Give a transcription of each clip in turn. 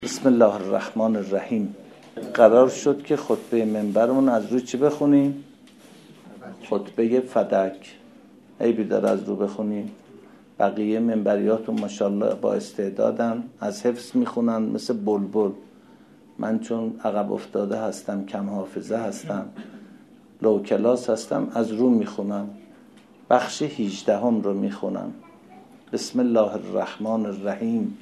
بسم الله الرحمن الرحیم. قرار شد که خطبه منبرمون از روی چی بخونیم؟ خطبه فدک. عیبی داره از رو بخونیم؟ بقیه منبریاتون ماشاءالله با استعدادن، از حفظ میخونن مثل بلبل. من چون عقب افتاده هستم، کم حافظه هستم، لو کلاس هستم، از رو میخونم. بخش 18 رو میخونم. بسم الله الرحمن الرحیم.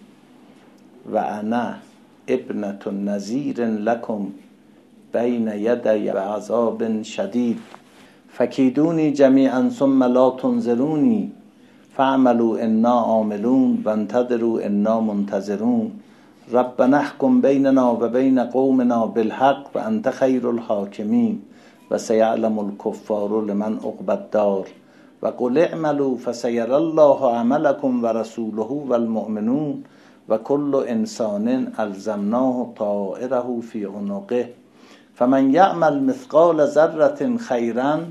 و انا ابنة نذیر لکم بین یدی عذاب شدید فکیدونی جمیعا ثم لا تنظرونی فاعملوا انا عاملون وانتظروا انا منتظرون ربنا احکم بیننا و بین قومنا بالحق و انت خیر الحاکمین و سیعلم الکفار لمن عقبی الدار و قل اعملوا فسیری الله عملکم و رسوله والمؤمنون و کل انسان الزمناه طائره فی عنقه فمن یعمل مثقال ذره خیرا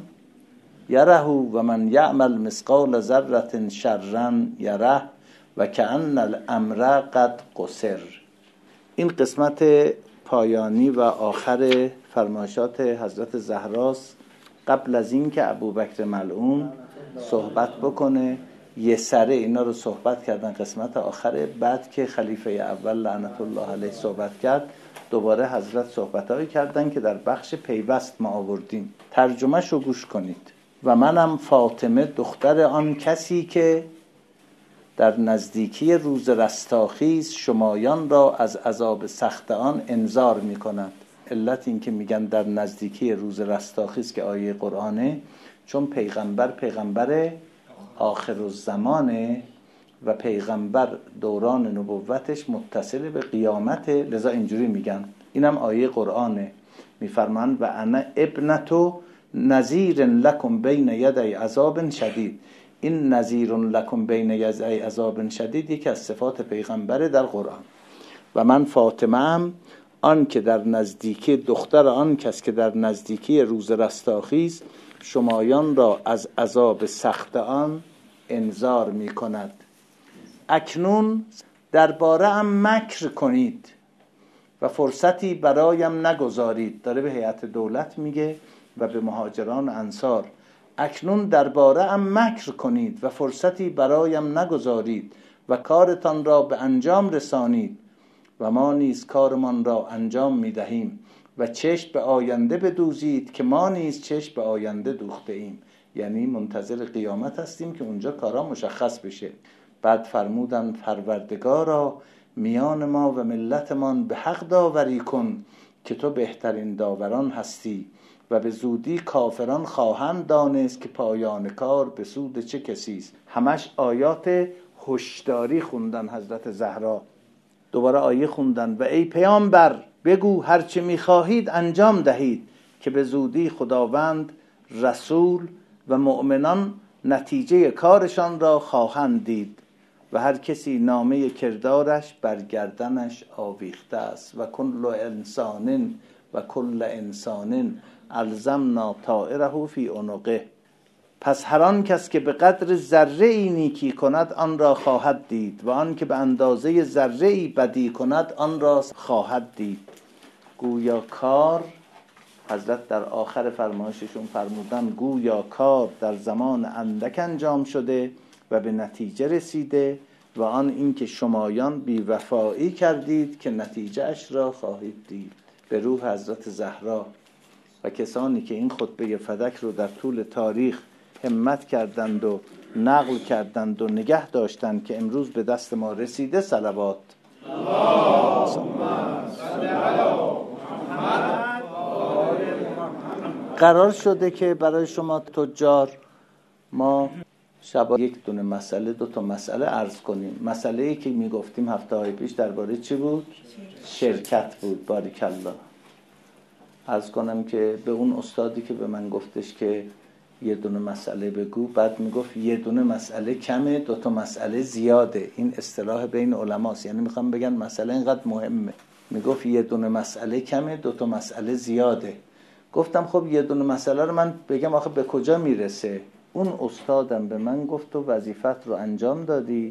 یره و من یعمل مثقال ذره شرا یره و کأن الامر قد قصر. این قسمت پایانی و آخر فرمایشات حضرت زهراست قبل از این که ابوبکر ملعون صحبت بکنه. یه سره اینا رو صحبت کردن قسمت آخره. بعد که خلیفه اول لعنت الله علیه صحبت کرد، دوباره حضرت صحبتایی کردن که در بخش پیوست ما آوردیم. ترجمهش رو گوش کنید. و منم فاطمه دختر آن کسی که در نزدیکی روز رستاخیز شمایان را از عذاب سخت آن انذار می کند. علت این که میگن در نزدیکی روز رستاخیز که آیه قرآنه، چون پیغمبر آخر الزمانه و پیغمبر دوران نبوتش متصل به قیامته، لذا اینجوری میگن. اینم آیه قرآنه. میفرماند و انا ابنة نذیر لکم بین یدی عذاب شدید. این نذیر لکم بین یدی عذاب شدید یکی از صفات پیغمبره در قرآن. و من فاطمه ام، آن که در نزدیکی دختر آن کس که در نزدیکی روز رستاخیز شمایان را از عذاب سخت آن انذار می کند. اکنون درباره ام مکر کنید و فرصتی برایم نگذارید. داره به هیئت دولت میگه و به مهاجران انصار. اکنون درباره ام مکر کنید و فرصتی برایم نگذارید و کارتان را به انجام رسانید و ما نیز کارمان را انجام میدهیم و چشم به آینده بدوزید که ما نیز چشم به آینده دوخته ایم. یعنی منتظر قیامت هستیم که اونجا کارا مشخص بشه. بعد فرمودن پروردگارا میان ما و ملتمان به حق داوری کن که تو بهترین داوران هستی و به زودی کافران خواهند دانست که پایان کار به سود چه کسیست. همش آیات هشداری خوندن حضرت زهرا. دوباره آیه خوندن و ای پیامبر بگو هرچه میخواهید انجام دهید که به زودی خداوند، رسول و مؤمنان نتیجه کارشان را خواهند دید و هر کسی نامه کردارش بر گردنش آویخته است و کل انسان الزمنا طائره فی عنقه. پس هر آن کس که به قدر ذره ای نیکی کند آن را خواهد دید و آن که به اندازه ذره ای بدی کند آن را خواهد دید. گویا کار، حضرت در آخر فرمایششون فرمودن گویا کار در زمان اندک انجام شده و به نتیجه رسیده و آن این که شمایان بی‌وفایی کردید که نتیجه اش را خواهید دید. به روح حضرت زهرا و کسانی که این خطبه فدک رو در طول تاریخ همت کردند و نقل کردند و نگه داشتند که امروز به دست ما رسیده صلوات. قرار شده که برای شما تجار ما شبا یک دونه مسئله، 2 مسئله عرض کنیم. مسئله‌ای که میگفتیم هفته‌های پیش درباره چی بود؟ شرکت بود. باریکالله. عرض کنم که به اون استادی که به من گفتش که یه دونه مسئله بگو، بعد میگفت یه دونه مسئله کمه، 2 مسئله زیاده. این اصطلاح بین علماست، یعنی میخوام بگن مسئله اینقدر مهمه. میگفت یه دونه مسئله کمه، 2 مسئله زیاده. گفتم خب یه دونه مسئله رو من بگم آخه به کجا میرسه؟ اون استادم به من گفت تو وظیفت رو انجام دادی،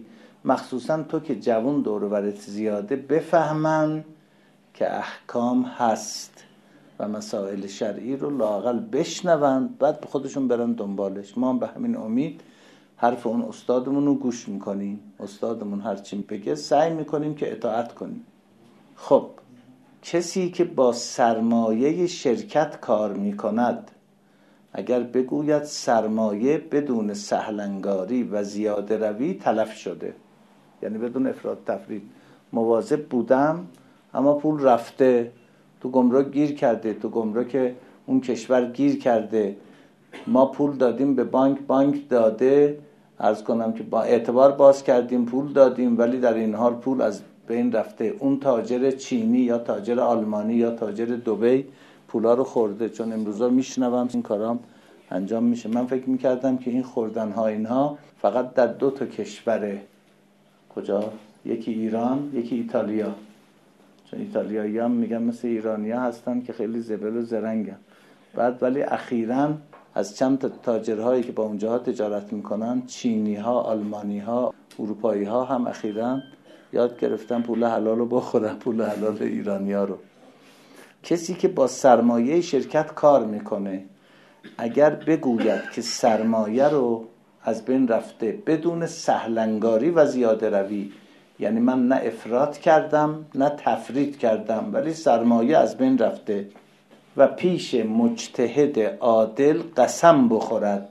مخصوصا تو که جوان دور و برت زیاده بفهمن که احکام هست و مسائل شرعی رو لااقل بشنون، بعد به خودشون برن دنبالش. ما به همین امید حرف اون استادمون رو گوش میکنیم، استادمون هر چی بگه سعی میکنیم که اطاعت کنیم. خب کسی که با سرمایه شرکت کار میکند اگر بگوید سرمایه بدون سهلنگاری و زیاده روی تلف شده، یعنی بدون افراط تفرید، مواظب بودم اما پول رفته تو گمرک گیر کرده، تو گمرک اون کشور گیر کرده، ما پول دادیم به بانک، بانک داده، عرض کنم که با اعتبار باز کردیم پول دادیم، ولی در این حال پول از بین رفته. اون تاجر چینی یا تاجر آلمانی یا تاجر دبی پولا رو خورده. چون امروزا میشنوم این کارام انجام میشه. من فکر میکردم که این خوردن ها اینها فقط در 2 کشوره. کجا؟ یکی ایران، یکی ایتالیا. چون ایتالیایی هم میگن مثل ایرانی ها هستن که خیلی زبل و زرنگن. بعد ولی اخیراً از چند تاجرهایی که با اونجاها تجارت میکنن، چینی ها، آلمانی ها، اروپایی ها هم اخیراً یاد گرفتن پول حلال رو بخورن، پول حلال ایرانی ها رو. کسی که با سرمایه شرکت کار میکنه اگر بگوید که سرمایه رو از بین رفته بدون سهلنگاری و زیاده روی، یعنی من نه افراط کردم نه تفرید کردم ولی سرمایه از بین رفته، و پیش مجتهد عادل قسم بخورد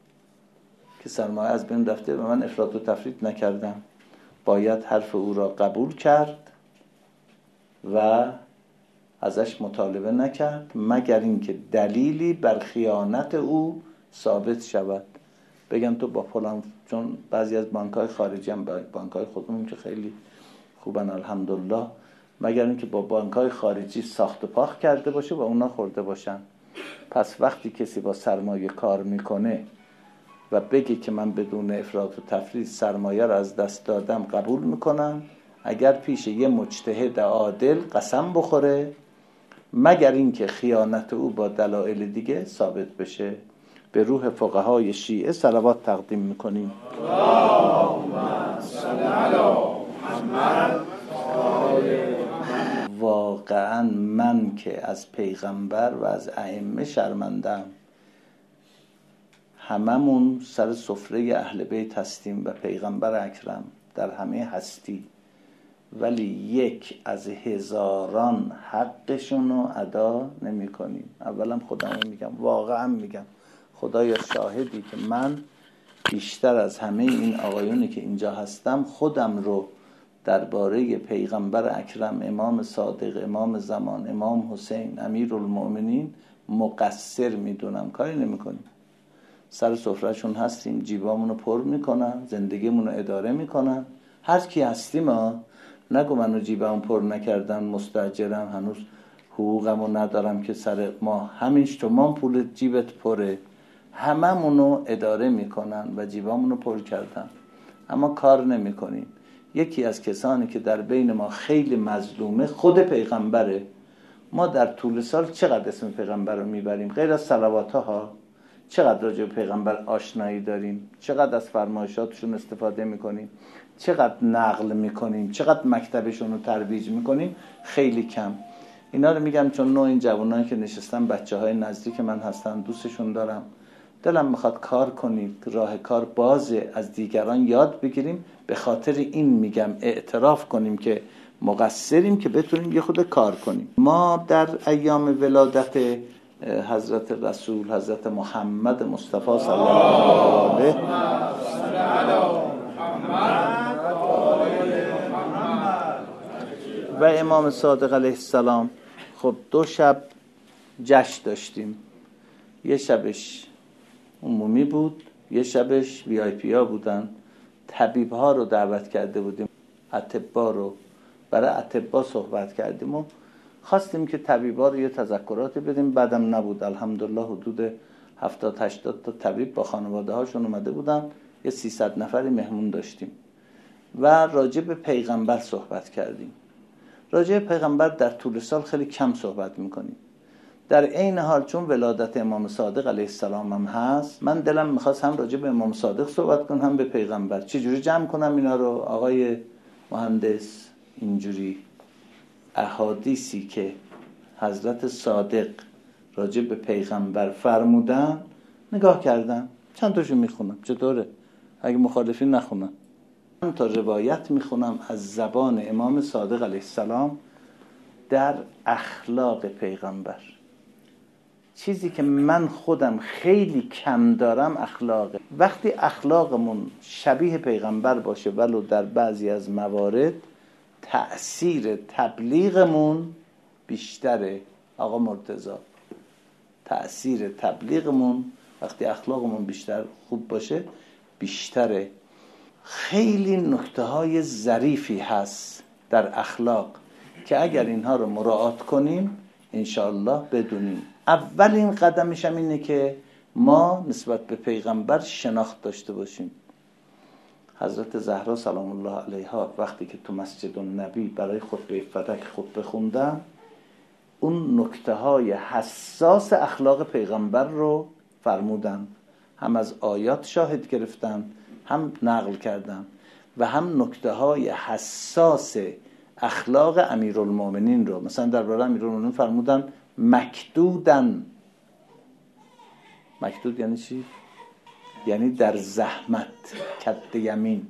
که سرمایه از بین رفته و من افراط و تفرید نکردم، باید حرف او را قبول کرد و ازش مطالبه نکرد مگر اینکه دلیلی بر خیانت او ثابت شود. بگم تو با فلان، چون بعضی از بانک‌های خارجی هم بانک‌های خودمون که خیلی خوبن الحمدلله، مگر اینکه با بانک‌های خارجی ساخت و پاخت کرده باشه و اونا خورده باشن. پس وقتی کسی با سرمایه کار میکنه و بگه که من بدون افراط و تفرید سرمایه رو از دست دادم، قبول میکنم اگر پیش یه مجتهد عادل قسم بخوره مگر اینکه خیانت او با دلایل دیگه ثابت بشه. به روح فقهای شیعه صلوات تقدیم میکنیم. اللهم صل علی محمد. واقعا من که از پیغمبر و از ائمه شرمندم. هممون سر سفره اهل بیت هستیم و پیغمبر اکرم در همه هستی، ولی 1 از 1000 حقشون رو ادا نمی کنیم. اولا خودم میگم، واقعا میگم، خدایا شاهدی که من بیشتر از همه این آقایونی که اینجا هستم خودم رو درباره پیغمبر اکرم، امام صادق، امام زمان، امام حسین امیرالمؤمنین مقصر میدونم. کاری نمی کنیم، سر سفرهشون هستیم، جیبامونو پر میکنن، زندگیمونو اداره میکنن. هر کی هستیم نگو منو جیبم پر نکردن، مستاجرم، هنوز حقوقمو ندارم که سر ما همینش تو ما پول جیبت پره. هممونو اداره میکنن و جیبامونو پر کردن اما کار نمیکنیم. یکی از کسانی که در بین ما خیلی مظلومه خود پیغمبره. ما در طول سال چقدر اسم پیغمبر رو میبریم، غیر از صلوات ها چقدر راجع به پیغمبر آشنایی داریم، چقدر از فرمایشاتشون استفاده میکنیم، چقدر نقل میکنیم، چقدر مکتبشون رو ترویج میکنیم. خیلی کم. اینا رو میگم چون نوع این جوانایی که نشستن بچه های نزدیک من هستن، دوستشون دارم، دلم میخواد کار کنید، راه کار بازه، از دیگران یاد بگیریم. به خاطر این میگم اعتراف کنیم که مقصریم که بتونیم یه خود کار کنیم. ما در ایام ولادت حضرت رسول، حضرت محمد مصطفی صلی الله علیه و امام صادق علیه السلام، خب 2 شب جشن داشتیم. یه شبش عمومی بود، یه شبش VIP ها بودن. طبیب ها رو دعوت کرده بودیم، اطباء رو، برای اطباء صحبت کردیم و خواستیم که طبیبا رو یه تذکراتی بدیم. بعدم نبود الحمدلله حدود 70-80 تا طبیب با خانواده هاشون اومده بودن. یه 300 نفری مهمون داشتیم و راجع به پیغمبر صحبت کردیم. راجع به پیغمبر در طول سال خیلی کم صحبت میکنیم. در عین حال چون ولادت امام صادق علیه السلام هم هست، من دلم میخواست هم راجع به امام صادق صحبت کنم هم به پیغمبر. چجوری جمع کنم اینا رو آقای مهندس؟ اینجوری احادیثی که حضرت صادق راجع به پیغمبر فرمودن نگاه کردم، چند تاشو میخونم. چطوره؟ اگه مخالفین نخونم. من تا روایت میخونم از زبان امام صادق علیه السلام در اخلاق پیغمبر. چیزی که من خودم خیلی کم دارم اخلاقه. وقتی اخلاقمون شبیه پیغمبر باشه ولو در بعضی از موارد، تأثیر تبلیغمون بیشتره. آقا مرتضی، تأثیر تبلیغمون وقتی اخلاقمون بیشتر خوب باشه بیشتره. خیلی نکته های ظریفی هست در اخلاق که اگر اینها رو مراعات کنیم انشاءالله بدونیم. اولین قدمش هم اینه که ما نسبت به پیغمبر شناخت داشته باشیم. حضرت زهرا سلام الله علیها وقتی که تو مسجد النبی برای خطبه فتح خطبه خوندن، اون نکته های حساس اخلاق پیغمبر رو فرمودن. هم از آیات شاهد گرفتن، هم نقل کردن، و هم نکته های حساس اخلاق امیرالمومنین رو. مثلا درباره امیرالمومنین فرمودن مکدودن. مکدود یعنی چی؟ یعنی در زحمت، کد یمین.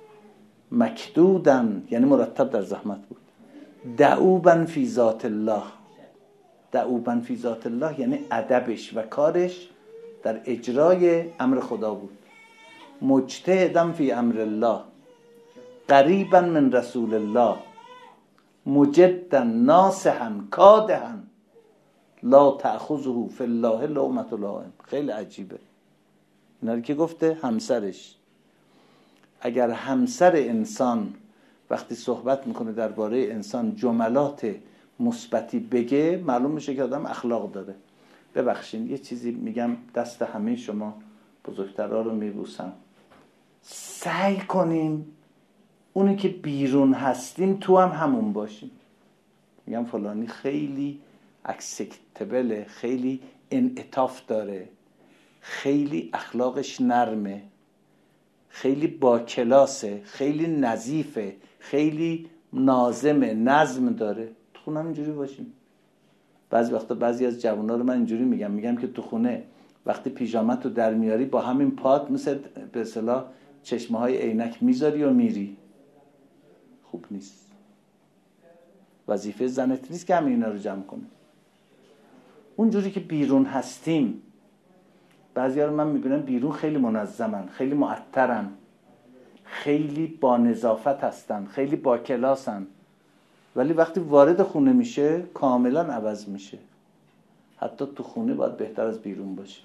مکدودن یعنی مرتب در زحمت بود. دعوبا فی ذات الله. دعوبا فی ذات الله یعنی ادبش و کارش در اجرای امر خدا بود. مجتهدن فی امر الله، قریبا من رسول الله، مجدا ناصحا کادحا، لا تأخذه فی الله لومة لائم. خیلی عجیبه. اینا رو که گفته همسرش. اگر همسر انسان وقتی صحبت میکنه درباره انسان جملات مثبتی بگه، معلوم میشه که آدم اخلاق داره. ببخشید یه چیزی میگم، دست همه شما بزرگترها رو میبوسم. سعی کنیم اونی که بیرون هستیم تو هم همون باشیم. میگم فلانی خیلی اکسپتبله، خیلی انعطاف داره، خیلی اخلاقش نرمه، خیلی با کلاسه، خیلی نظیفه، خیلی ناظمه، نظم داره. تو خونه هم اینجوری باشیم. بعضی وقتا بعضی از جوونا رو من اینجوری میگم که تو خونه وقتی پیژامت رو در میاری با همین پات مثل به اصطلاح چشمه های عینک میذاری و میری. خوب نیست. وظیفه زنت نیست که همین اینا رو جمع کنه. اونجوری که بیرون هستیم، بعضی ها رو من میبینم بیرون خیلی منظمن، خیلی معطرن، خیلی با نظافت هستن، خیلی با کلاسن، ولی وقتی وارد خونه میشه کاملا عوض میشه. حتی تو خونه باید بهتر از بیرون باشه،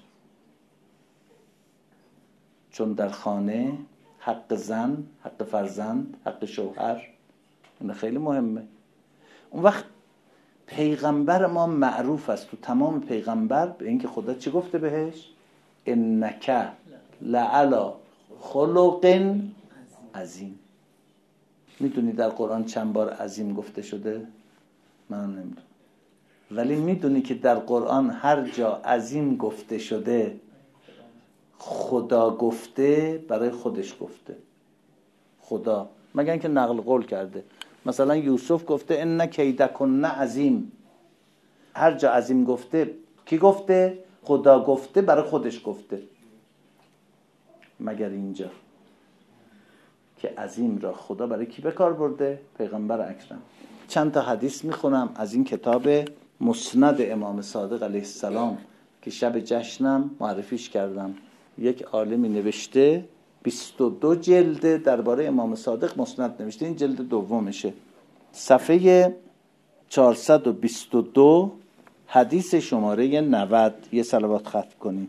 چون در خانه حق زن، حق فرزند، حق شوهر این خیلی مهمه. اون وقت پیغمبر ما معروف است تو تمام پیغمبر به اینکه خدا چی گفته بهش؟ انک لعلی خلق عظیم. میدونی در قرآن چند بار عظیم گفته شده؟ من نمیدونم، ولی میدونی که در قرآن هر جا عظیم گفته شده خدا گفته، برای خودش گفته. خدا مگر اینکه نقل قول کرده. مثلا یوسف گفته ان کیدکن عظیم. هر جا عظیم گفته کی گفته؟ خدا گفته، برای خودش گفته. مگر اینجا که عظیم را خدا برای کی به کار برده؟ پیغمبر اکرم. چند تا حدیث میخونم از این کتاب مسند امام صادق علیه السلام که شب جشنم معرفیش کردم. یک عالمی نوشته 22 جلد درباره امام صادق مسند نوشته. این جلد دومشه. صفحه 422 حدیث شماره 90. یه صلوات ختم کنیم.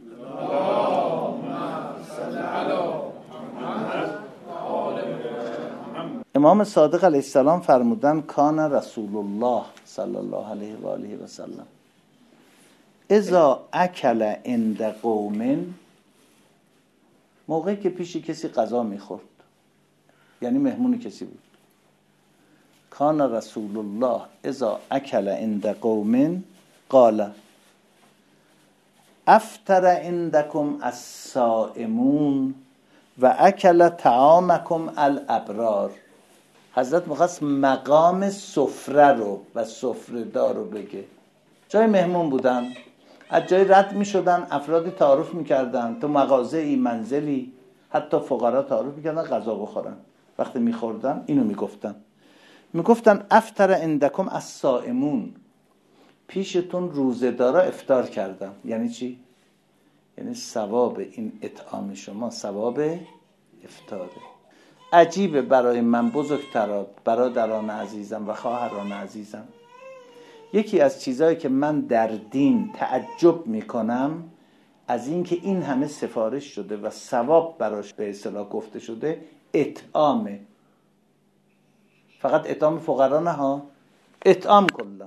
امام صادق علیه السلام فرمودن کان رسول الله صلی الله علیه و آله و سلم اذا اکل عند قوم، موقعی که پیش کسی غذا میخورد، یعنی مهمون کسی بود. کان رسول الله اذا اکل عند قوم قال افطر عندکم الصائمون و اکل طعامکم الابرار. حضرت می‌خواست مقام سفره رو و سفره‌دار رو بگه. جای مهمون بودن، از جای رد می‌شدن، افرادی تعارف می‌کردن تو مغازه‌ای، منزلی، حتی فقرا تعارف می‌کردن غذا بخورن. وقتی می‌خوردن اینو میگفتن افطر عندکم الصائمون، پیشتون روزه‌دارا افطار کردن. یعنی چی؟ یعنی ثواب این اطعام شما ثواب افطاره. عجیبه برای من بزرگترا، برادران عزیزم و خواهران عزیزم، یکی از چیزهایی که من در دین تعجب میکنم از این که این همه سفارش شده و ثواب براش به اصطلاح گفته شده، اطعامه. فقط اطعام فقرا نه ها، اطعام کلا.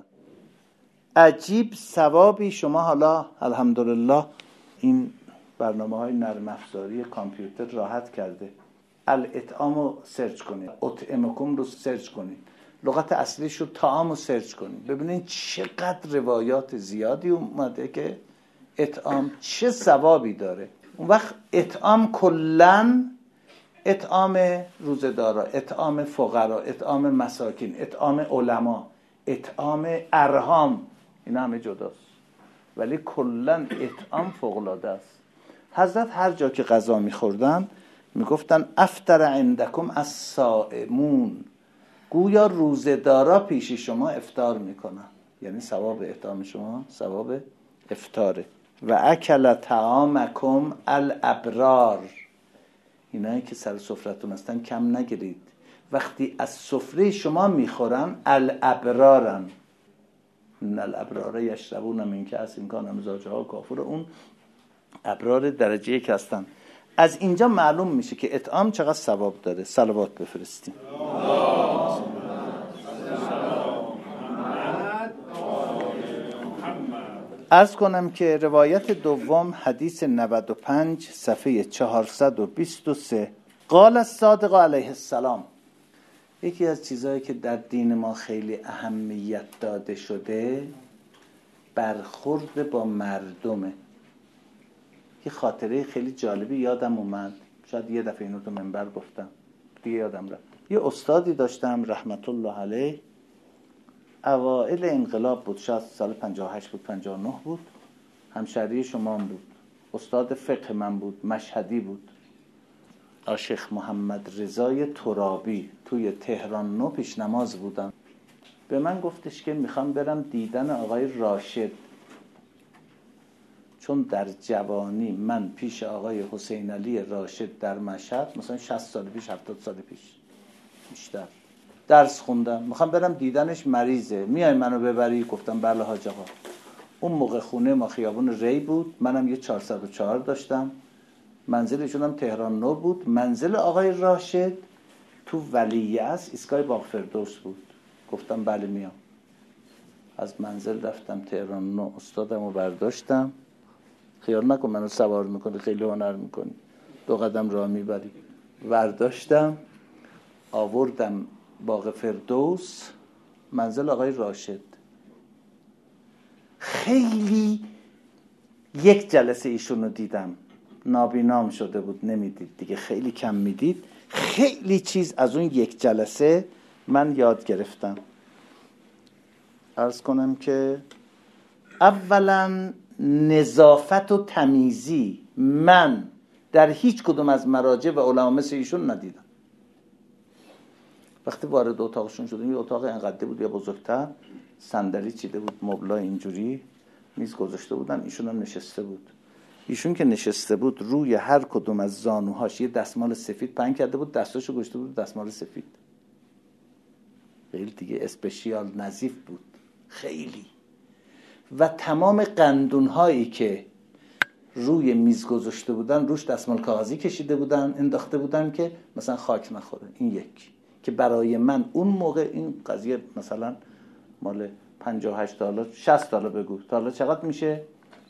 عجیب ثوابی شما حالا الحمدلله این برنامه‌های نرم افزاری کامپیوتر راحت کرده. الاطعام رو سرچ کنید، اطعمکم رو سرچ کنید، لغت اصلیش رو طعام رو سرچ کنید، ببینید چقدر روایات زیادی اومده که اطعام چه ثوابی داره. اون وقت اطعام کلن، اطعام روزه‌دارا، اطعام فقرا، اطعام مساکین، اطعام علما، اطعام ارحام، اینا همه جداست، ولی کلن اطعام فوق‌العاده است. حضرت هر جا که غذا می‌خوردن میگفتن افطر عندکم الصائمون، گویا روزه‌دارا پیش شما افطار میکنن، یعنی ثواب اطعام شما ثواب افطاره. و اکل طعامکم الابرار، اینایی که سر سفرتون هستن کم نگیرید، وقتی از سفره شما میخورن الابرارن، ان الابرار یشربون من کأس کان مزاجها کافور، اون ابرار درجه یک هستن. از اینجا معلوم میشه که اطعام چقدر ثواب داره. صلوات بفرستیم. عرض کنم که روایت دوم حدیث 95 صفحه 423، قال الصادق علیه السلام. یکی از چیزهایی که در دین ما خیلی اهمیت داده شده برخورد با مردمه. یه خاطره خیلی جالبی یادم اومد، شاید یه دفعه اینو تو منبر گفتم دیگه یادم رفت. یه استادی داشتم رحمت الله علیه، اوائل انقلاب بود، شاید سال 58 بود 59 بود، همشهری شما بود، استاد فقه من بود، مشهدی بود، شیخ محمد رضای ترابی. توی تهران 9 پیش نماز بودم. به من گفتش که میخوام برم دیدن آقای راشد، چون در جوانی من پیش آقای حسین علی راشد در مشهد مثلا 60 سال پیش 70 سال پیش بیشتر درس خوندم، میخوام برم دیدنش، مریضه، میای منو ببری؟ گفتم بله حاج آقا. اون موقع خونه ما خیابون ری بود، منم یه 404 داشتم، منزلشون هم تهران 9 بود. منزل آقای راشد تو ولیعصر ایستگاه باغ فردوس بود. گفتم بله میام. از منزل رفتم تهران 9، استادمو برداشتم. خیال نکن منو سوار میکنی خیلی هنر میکنی، 2 قدم راه میبری. برداشتم آوردم باغ فردوس، منزل آقای راشد. خیلی یک جلسه ایشونو دیدم، نابینام شده بود، نمیدید دیگه، خیلی کم میدید. خیلی چیز از اون یک جلسه من یاد گرفتم. عرض کنم که اولا نظافت و تمیزی من در هیچ کدوم از مراجع و علما مثل ایشون ندیدم. وقتی وارد اتاقشون شدیم، یه اتاق انقدر بود یا بزرگتر، صندلی چیده بود، مبلا اینجوری، میز گذاشته بودن، ایشون هم نشسته بود. ایشون که نشسته بود روی هر کدوم از زانوهاش یه دستمال سفید پهن کرده بود، دستاشو گذاشته بود دستمال سفید، خیلی دیگه اسپشیال نظیف بود خیلی. و تمام قندونهایی که روی میز گذاشته بودن روش دستمال کاغذی کشیده بودن، انداخته بودن که مثلا خاک نخوره. این یک که برای من اون موقع این قضیه مثلا مال 58 تا حالا 60 تا بگو تا حالا چقدر میشه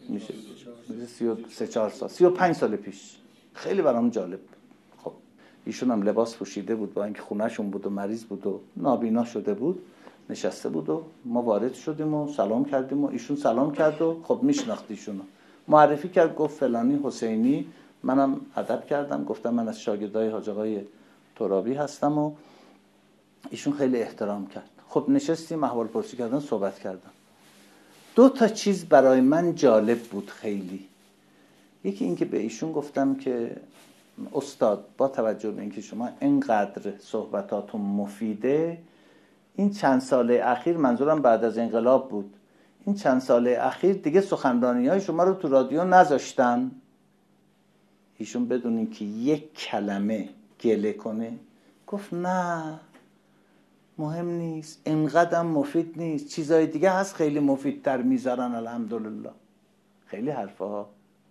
33 سال 35 سال پیش، خیلی برام جالب. خب ایشون هم لباس پوشیده بود، با اینکه خونه‌شون بود و مریض بود و نابینا شده بود، نشسته بود و ما وارد شدیم و سلام کردیم و ایشون سلام کرد و خب میشناخت ایشونو. معرفی کرد، گفت فلانی حسینی. منم ادب کردم، گفتم من از شاگردای حاج آقای ترابی هستم و ایشون خیلی احترام کرد. خب نشستیم احوال پرسی کردن، صحبت کردم. 2 چیز برای من جالب بود خیلی. یکی این که به ایشون گفتم که استاد، با توجه به اینکه شما اینقدر صحبتاتون مفیده، این چند ساله اخیر، منظورم بعد از انقلاب بود، این چند ساله اخیر دیگه سخنرانی‌های شما رو تو رادیو نذاشتن. ایشون بدون اینکه یک کلمه گله کنه گفت نه مهم نیست، اینقدر مفید نیست، چیزای دیگه هست خیلی مفیدتر میذارن الحمدلله. خیلی حرفها.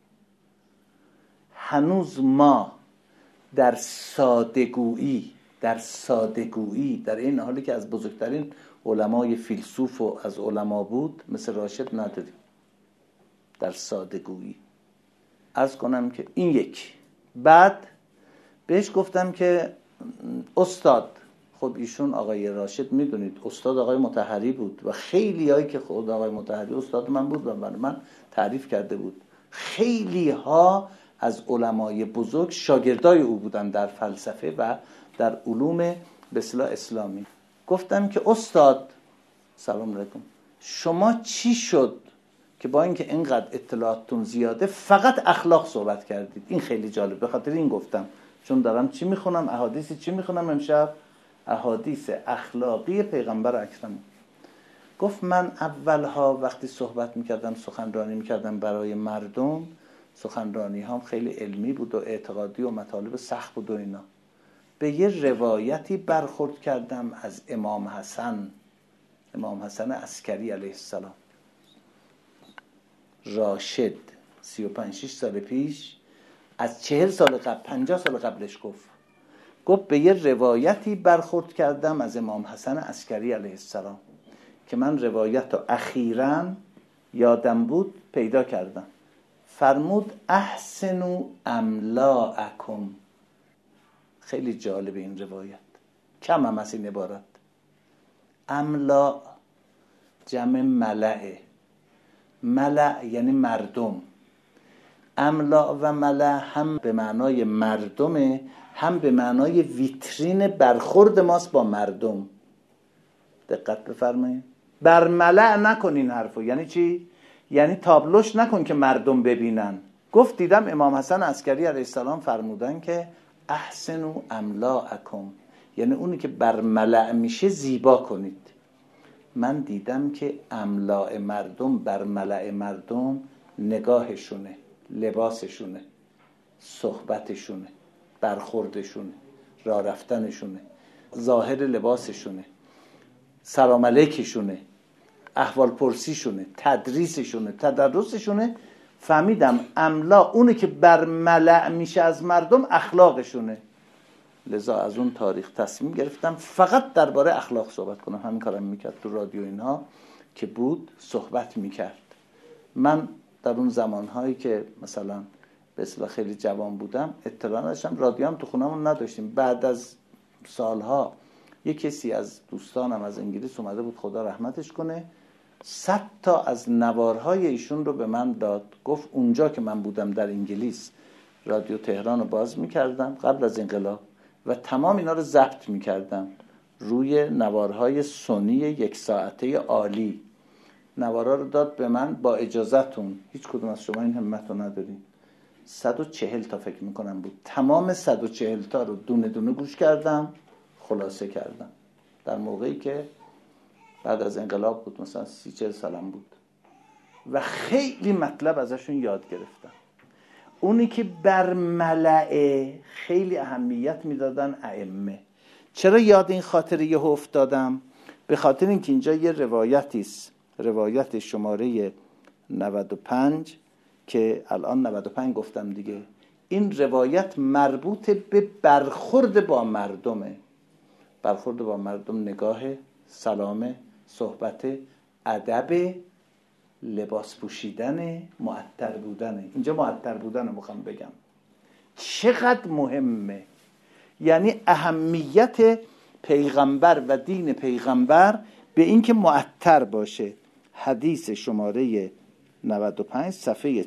هنوز ما در سادگویی در این حالی که از بزرگترین علمای فیلسوف و از علما بود مثل راشد نداریم در سادگویی. عرض کنم که این یک. بعد بهش گفتم که استاد، خب ایشون آقای راشد میدونید استاد آقای مطهری بود و خیلی هایی که خود آقای مطهری استاد من بود و من تعریف کرده بود، خیلی ها از علمای بزرگ شاگردای او بودن در فلسفه و در علوم به اصطلاح اسلامی. گفتم که استاد سلام علیکم، شما چی شد که با اینکه اینقدر اطلاعاتتون زیاده فقط اخلاق صحبت کردید؟ این خیلی جالب، به خاطر این گفتم، چون دارم چی میخونم، احادیثی چی میخونم امشب، احادیث اخلاقی پیغمبر اکرم. گفت من اولها وقتی صحبت میکردم، سخنرانی میکردم برای مردم، سخنرانی هم خیلی علمی بود و اعتقادی و مطالب سخت بود و اینا. به یه روایتی برخورد کردم از امام حسن عسکری علیه السلام، راشد 35-6 سال پیش، از 40 سال قبل 50 سال قبلش گفت به یه روایتی برخورد کردم از امام حسن عسکری علیه السلام که من روایت رو اخیراً یادم بود پیدا کردم. فرمود احسنوا املاءکم. خیلی جالب این روایت، کم هم از این عبارت. املاء جمع ملعه، ملع یعنی مردم. املاء و ملع هم به معنای مردمه، هم به معنای ویترین برخورد ماست با مردم. دقت بفرمایید، بر ملع نکنین حرفو. یعنی چی؟ یعنی تابلوش نکن که مردم ببینن. گفت دیدم امام حسن عسکری علیه السلام فرمودن که احسنوا املاءکم، یعنی اونی که بر ملع میشه زیبا کنید. من دیدم که املاء مردم بر ملع مردم نگاهشونه، لباسشونه، صحبتشونه، برخوردشونه، راه رفتنشونه، ظاهر لباسشونه، سلام علیکشونه، احوال پرسیشونه، تدریسشونه، تدرسشونه. فهمیدم املا اونی که بر ملع میشه از مردم اخلاقشونه. لذا از اون تاریخ تصمیم گرفتم فقط درباره اخلاق صحبت کنم. همین کارم میکرد تو رادیو اینها که بود صحبت میکرد. من در اون زمانهایی که مثلا به اصطلاح خیلی جوان بودم اطلاع نداشتم، رادیو هم تو خونمون نداشتیم. بعد از سالها یک کسی از دوستانم از انگلیس اومده بود، خدا رحمتش کنه، 100 تا از نوارهای ایشون رو به من داد. گفت اونجا که من بودم در انگلیس رادیو تهران رو باز میکردم قبل از انقلاب و تمام اینا رو ضبط میکردم روی نوارهای سونی 1 ساعته عالی. نوارها رو داد به من با اجازهتون، هیچ کدوم از شما این همت رو ندارین. 140 تا فکر میکنم بود. تمام 140 تا رو دونه دونه گوش کردم، خلاصه کردم. در موقعی که بعد از انقلاب بود، مثلا 30-40 سالم بود و خیلی مطلب ازشون یاد گرفتم. اونی که بر ملعه خیلی اهمیت میدادن ائمه. چرا یاد این خاطره یه افتادم؟ به خاطر اینکه اینجا یه روایتی است، روایت شماره 95 که الان 95 گفتم دیگه. این روایت مربوط به برخورد با مردمه. برخورد با مردم، نگاه، سلام، صحبت، ادب، لباس پوشیدن، معطر بودن. اینجا معطر بودن رو میخوام بگم چقدر مهمه. یعنی اهمیت پیغمبر و دین پیغمبر به این که معطر باشه. حدیث شماره 95 صفحه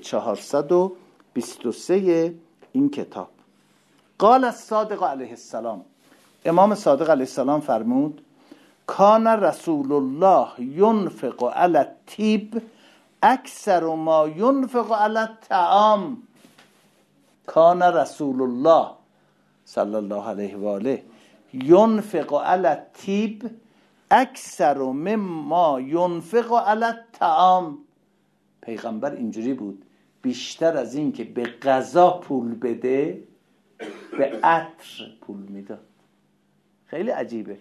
423 این کتاب. قال الصادق علیه السلام، امام صادق علیه السلام فرمود: کان رسول الله ينفق علی الطیب اکثر ما ينفق علی الطعام. کان رسول الله صلی الله علیه و آله ينفق علی الطیب اکثر مما ينفق علی الطعام. پیغمبر اینجوری بود، بیشتر از این که به غذا پول بده به عطر پول میداد. خیلی عجیبه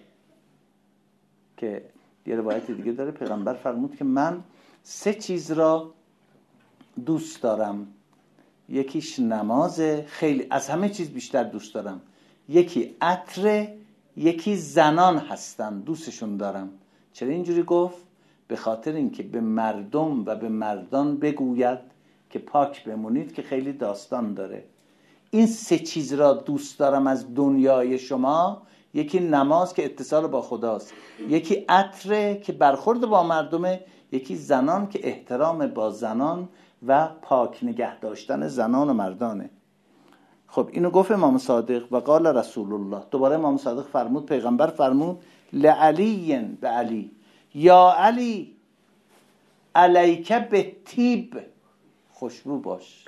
که یه روایت دیگه داره، پیغمبر فرمود که من 3 چیز را دوست دارم. یکیش نمازه، خیلی از همه چیز بیشتر دوست دارم. یکی عطر، یکی زنان هستن، دوستشون دارم. چرا اینجوری گفت؟ به خاطر اینکه به مردم و به مردان بگوید که پاک بمونید، که خیلی داستان داره. این 3 چیز را دوست دارم از دنیای شما. یکی نماز که اتصال با خداست، یکی عطر که برخورد با مردمه، یکی زنان که احترام با زنان و پاک نگه داشتن زنان و مردانه. خب اینو گفت امام صادق. و قال رسول الله، دوباره امام صادق فرمود، پیغمبر فرمود: لعلی، به علی، یا علی علیک بالطیب، خوشبو باش،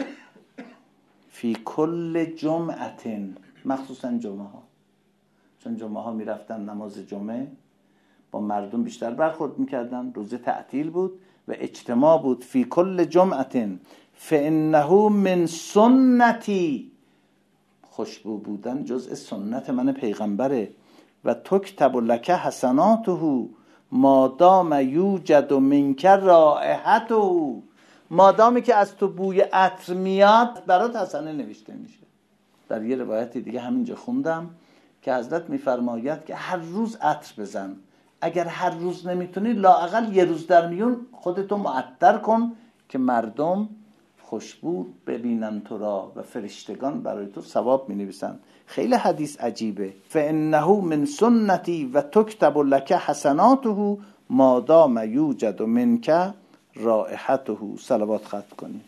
فی کل جمعه، مخصوصا جمعه ها، چون جمعه ها میرفتن نماز جمعه، با مردم بیشتر برخورد میکردن، روز تعطیل بود و اجتماع بود. فی کل جمعه فانه من سنتی، خوشبو بودن جزء سنت من پیغمبره. و تکتب لک حسناته ما دام یوجد منک رائحته، مادامی که از تو بوی عطر میاد برات حسنه نوشته میشه. در یه روایت دیگه همینجا خوندم که حضرت میفرماید که هر روز عطر بزن، اگر هر روز نمیتونی لااقل یه روز در میون خودتو معطر کن که مردم خوشبو ببینن تو را و فرشتگان برای تو ثواب مینویسن. خیلی حدیث عجیبه. فانه من سنتی و تکتب لک حسناته ما دام یوجد منک رائحته. صلوات ختم کنیم.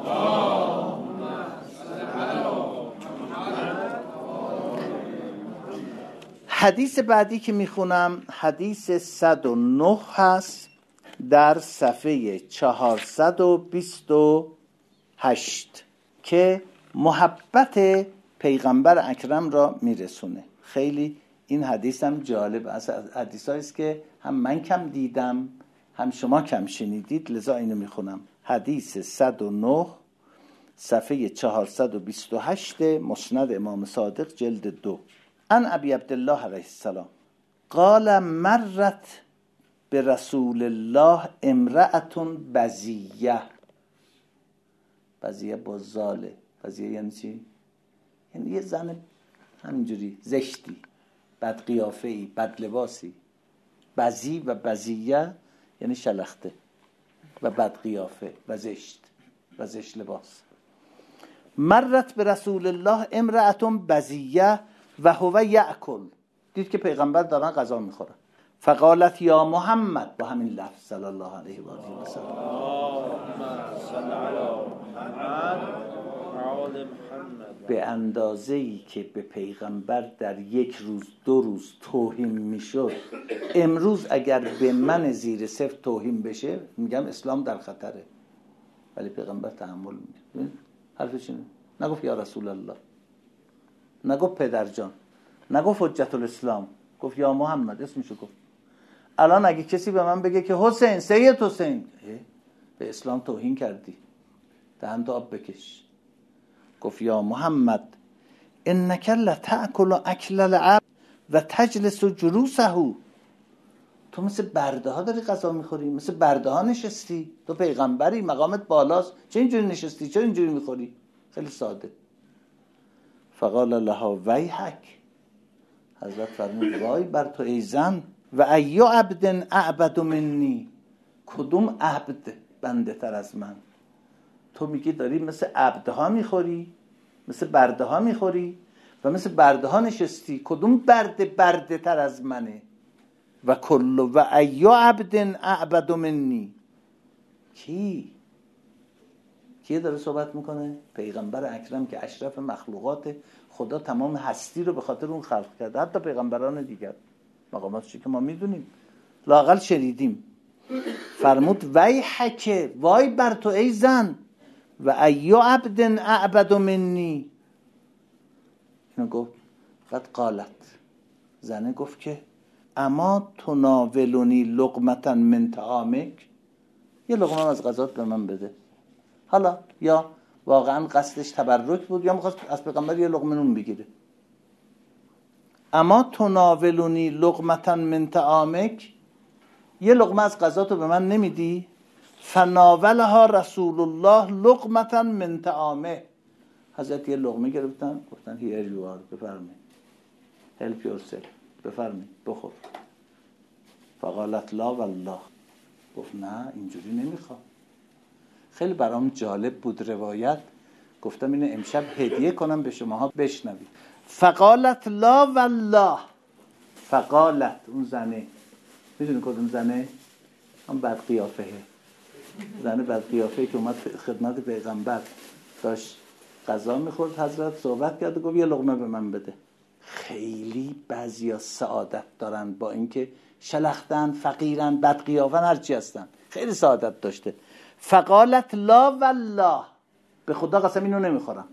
حدیث بعدی که میخونم حدیث 109 هست، در صفحه 428 که محبت پیغمبر اکرم را میرسونه. خیلی این حدیث هم جالب، از حدیثایی است که هم من کم دیدم هم شما کم شنیدید، لذا اینو میخونم. حدیث 109 صفحه 428 مسند امام صادق جلد 2. عن ابی عبدالله علیه السلام قال مرت به رسول الله امرأتون بزیه. بزیه با زاله. بزیه یعنی چی؟ یعنی یه زن همینجوری زشتی، بد قیافه‌ای، بد لباسی. بزی و بزیه یعنی شلخته و بد قیافه و زشت و زشت لباس. مرت به رسول الله امرأتون بزیه و هو یأکل، دید که پیغمبر دارن غذا میخورن. فقالت یا محمد، با همین لفظ صلی الله علیه و آله و سلم، به اندازه‌ای که به پیغمبر در 1 روز 2 روز توهین میشد، امروز اگر به من زیر صفر توهین بشه میگم اسلام در خطره، ولی پیغمبر تحمل میکنه. حرفش اینه، نگفت یا رسول الله، نگفت پدر جان، نگفت حجت الاسلام، گفت یا محمد، اسمشو گفت. الان اگه کسی به من بگه که حسین، سید حسین، به اسلام توهین کردی، دهنت آب بکش. گفت یا محمد انک لتأکل اکل العبد و تجلس جلوسه، تو مثل برده ها داری غذا میخوری، مثل برده ها نشستی، تو پیغمبری، مقامت بالاست، چه اینجوری نشستی، چه اینجوری میخوری؟ خیلی ساده. فقال لها ویحک، حضرت فرمود وای بر تو ای زن، و ای عبد اعبد منی، کدوم عبد بنده تر از من؟ تو میگی داری مثل عبدها میخوری، مثل برده ها میخوری و مثل برده ها نشستی، کدوم برده تر از منه؟ و کل و ای عبد اعبد منی، کی؟ کی داره صحبت میکنه؟ پیغمبر اکرم که اشرف مخلوقات خدا تمام هستی رو به خاطر اون خلق کرده، حتی پیغمبران دیگر مقاماتش که ما میدونیم لااقل شنیدیم. فرمود ویحک، وای بر تو ای زن، و ایو عبد اعبد منی. اینو گفت. بعد قالت، زنه گفت که اما تناولونی لقمتا من طعامک، یه لقمه از غذات به من بده. حالا یا واقعا قصدش تبرک بود یا میخواست از پیغمبر یه لقمه نون بگیره. اما تناولونی لقمتا من طعامک، یه لقمه از غذاتو به من نمیدی؟ فناولها رسول الله لقمتا من طعامه، حضرت یه لقمه گرفتن گفتن here you are، بفرمایید help yourself، بفرمایید بخور. فقالت لا والله، گفت نه اینجوری نمیخوام. خیلی برام جالب بود روایت، گفتم اینو امشب هدیه کنم به شماها بشنوید. فقالت لا والله، فقالت، اون زنه، میدونی کدوم زنه؟ اون بد قیافه، زنه بد قیافه که اومد خدمت پیغمبر، داشت غذا میخورد، حضرت صحبت کرد و گفت یه لقمه به من بده. خیلی بعضیا سعادت دارن با اینکه شلختن، فقیرن، بد قیافن، هرچی هستن، خیلی سعادت داشته. فقالت لا والله، به خدا قسم اینو نمیخورم،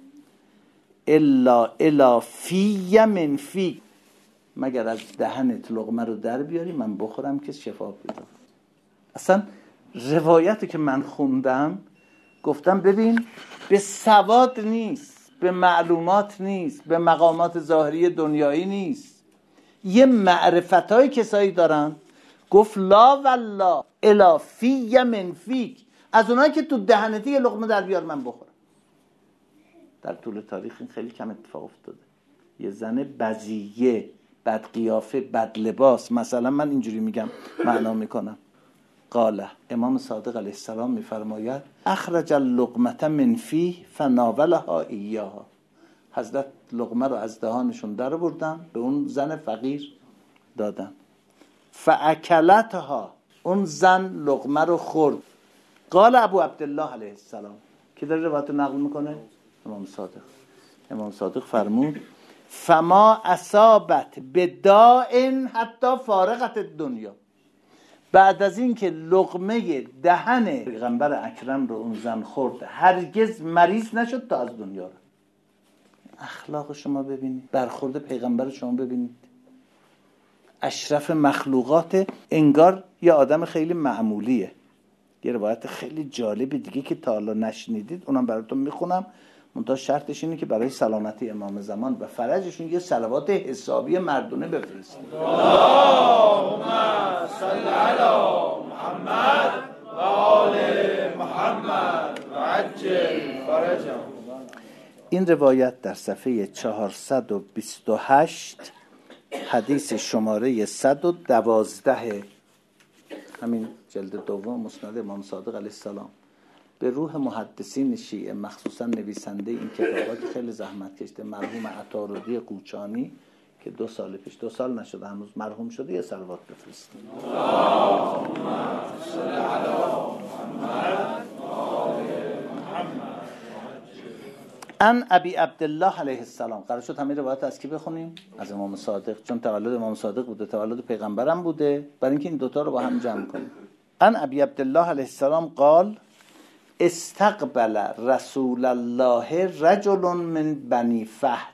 الا فی من فی، مگر از دهنت لقمه رو در بیاری من بخورم که شفا پیدا. اصلا روایتی که من خوندم گفتم ببین به سواد نیست، به معلومات نیست، به مقامات ظاهری دنیایی نیست، یه معرفتای کسایی دارن. گفت لا والله الا فی من فیک، از اونایی که تو دهنتی یه لقمه در بیار من بخورم. در طول تاریخ این خیلی کم اتفاق افتاده. یه زن بزیه، بد قیافه، بد لباس، مثلا من اینجوری میگم معنا میکنم. قاله، امام صادق علیه السلام میفرماید اخرج اللقمه من فیه فناولها ایاها، حضرت لقمه رو از دهانشون در بردن به اون زن فقیر دادن. فاکلتها، اون زن لقمه رو خورد. قال ابو عبدالله علیه السلام، که داره روایت نقل میکنه امام صادق فرمود فما اصابت بداء حتی فارغت الدنیا، بعد از این که لقمه دهن پیغمبر اکرم رو اون زن خورد هرگز مریض نشد تا از دنیا رو. اخلاق شما ببینید، برخورد پیغمبر شما ببینید، اشرف مخلوقات، انگار یه آدم خیلی معمولیه. یه روایت خیلی جالب دیگه که تا حالا نشنیدید اونم براتون میخونم، منتها شرطش اینه که برای سلامتی امام زمان و فرجشون یه صلوات حسابی مردونه بفرستید. اللهم صل علی محمد و آل محمد و عجل فرجهم. این روایت در صفحه 428 حدیث شماره 112 همین جلد دوم مسند امام صادق علیه السلام به روح محدثین شیعه، مخصوصا نویسنده این کتابا که خیلی زحمت کشته، مرحوم عطاردی قوچانی که 2 سال پیش، 2 سال نشده هنوز مرحوم شده، یه صلوات بفرستید. اللهم صل علی محمد و آل محمد. ان ابی عبدالله علیه السلام، قرار شد همین روایت از کی بخونیم؟ از امام صادق، چون تولد امام صادق بوده، تولد پیغمبرم بوده، برای اینکه این دوتا رو با هم جمع کنیم. ان ابی عبدالله علیه السلام قال استقبل رسول الله رجل من بنی فهد،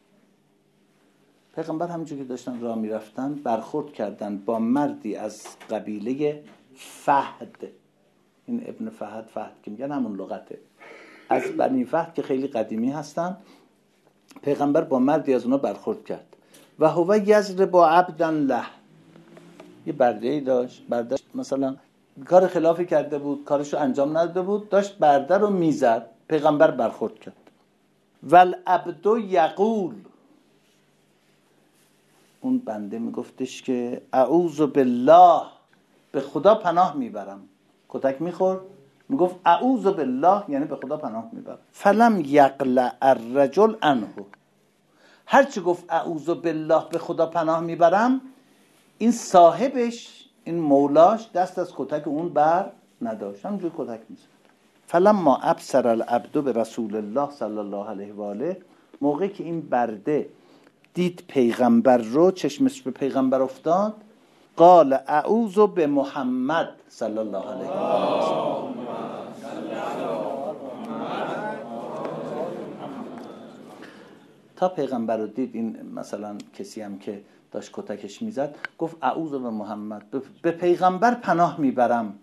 پیغمبر همونجور که داشتن راه میرفتن برخورد کردن با مردی از قبیله فهد. این ابن فهد که میگن همون لغته، از بنی فهد که خیلی قدیمی هستن. پیغمبر با مردی از اونا برخورد کرد و هو یضرب عبدا له، یه برده‌ای داشت، برده مثلا کار خلافی کرده بود، کارشو انجام نداده بود، داشت برده رو میزد، پیغمبر برخورد کرد. والعبد یقول، اون بنده میگفتش که اعوذ بالله، به خدا پناه میبرم. کتک میخورد میگفت اعوذ بالله، یعنی به خدا پناه میبرم. فلم یقلع الرجل عنه، هرچی گفت اعوذ بالله به خدا پناه میبرم، این صاحبش، این مولاش دست از کتک اون بر نداشت، همونجور کتک میزد. فلما ابصر العبد به رسول الله صلی الله علیه و آله، موقعی که این برده دید پیغمبر رو، چشمش به پیغمبر افتاد، قال اعوذ به محمد صلی الله علیه و آله. تا پیغمبر رو دید، این مثلا کسی هم که داشت کتکش میزد گفت اعوذ به محمد، به پیغمبر پناه میبرم.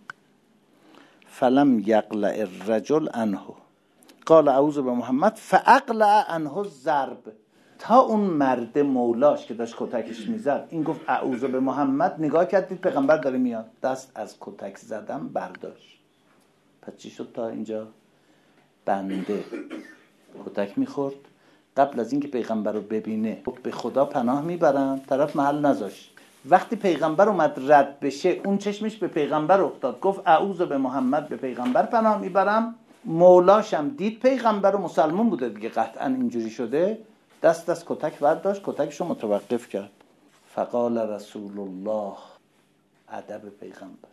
فلم یقلع الرجل عنه قال اعوذ به محمد فاقلع عنه الضرب. تا اون مرد مولاش که داشت کتکش میزد این گفت اعوذ به محمد، نگاه کردید پیغمبر داره میاد، دست از کتک زدن برداشت. پس چی شد تا اینجا؟ بنده کتک میخورد، قبل از اینکه پیغمبر رو ببینه به خدا پناه میبرم، طرف محل نذاشت. وقتی پیغمبر اومد رد بشه، اون چشمش به پیغمبر افتاد، گفت اعوذ به محمد، به پیغمبر پناه میبرم. مولاشم دید پیغمبر و مسلمان بوده دیگه، قطعا اینجوری شده، دست از کتک برداشت، کتکشو متوقف کرد. فقال رسول الله، ادب پیغمبر،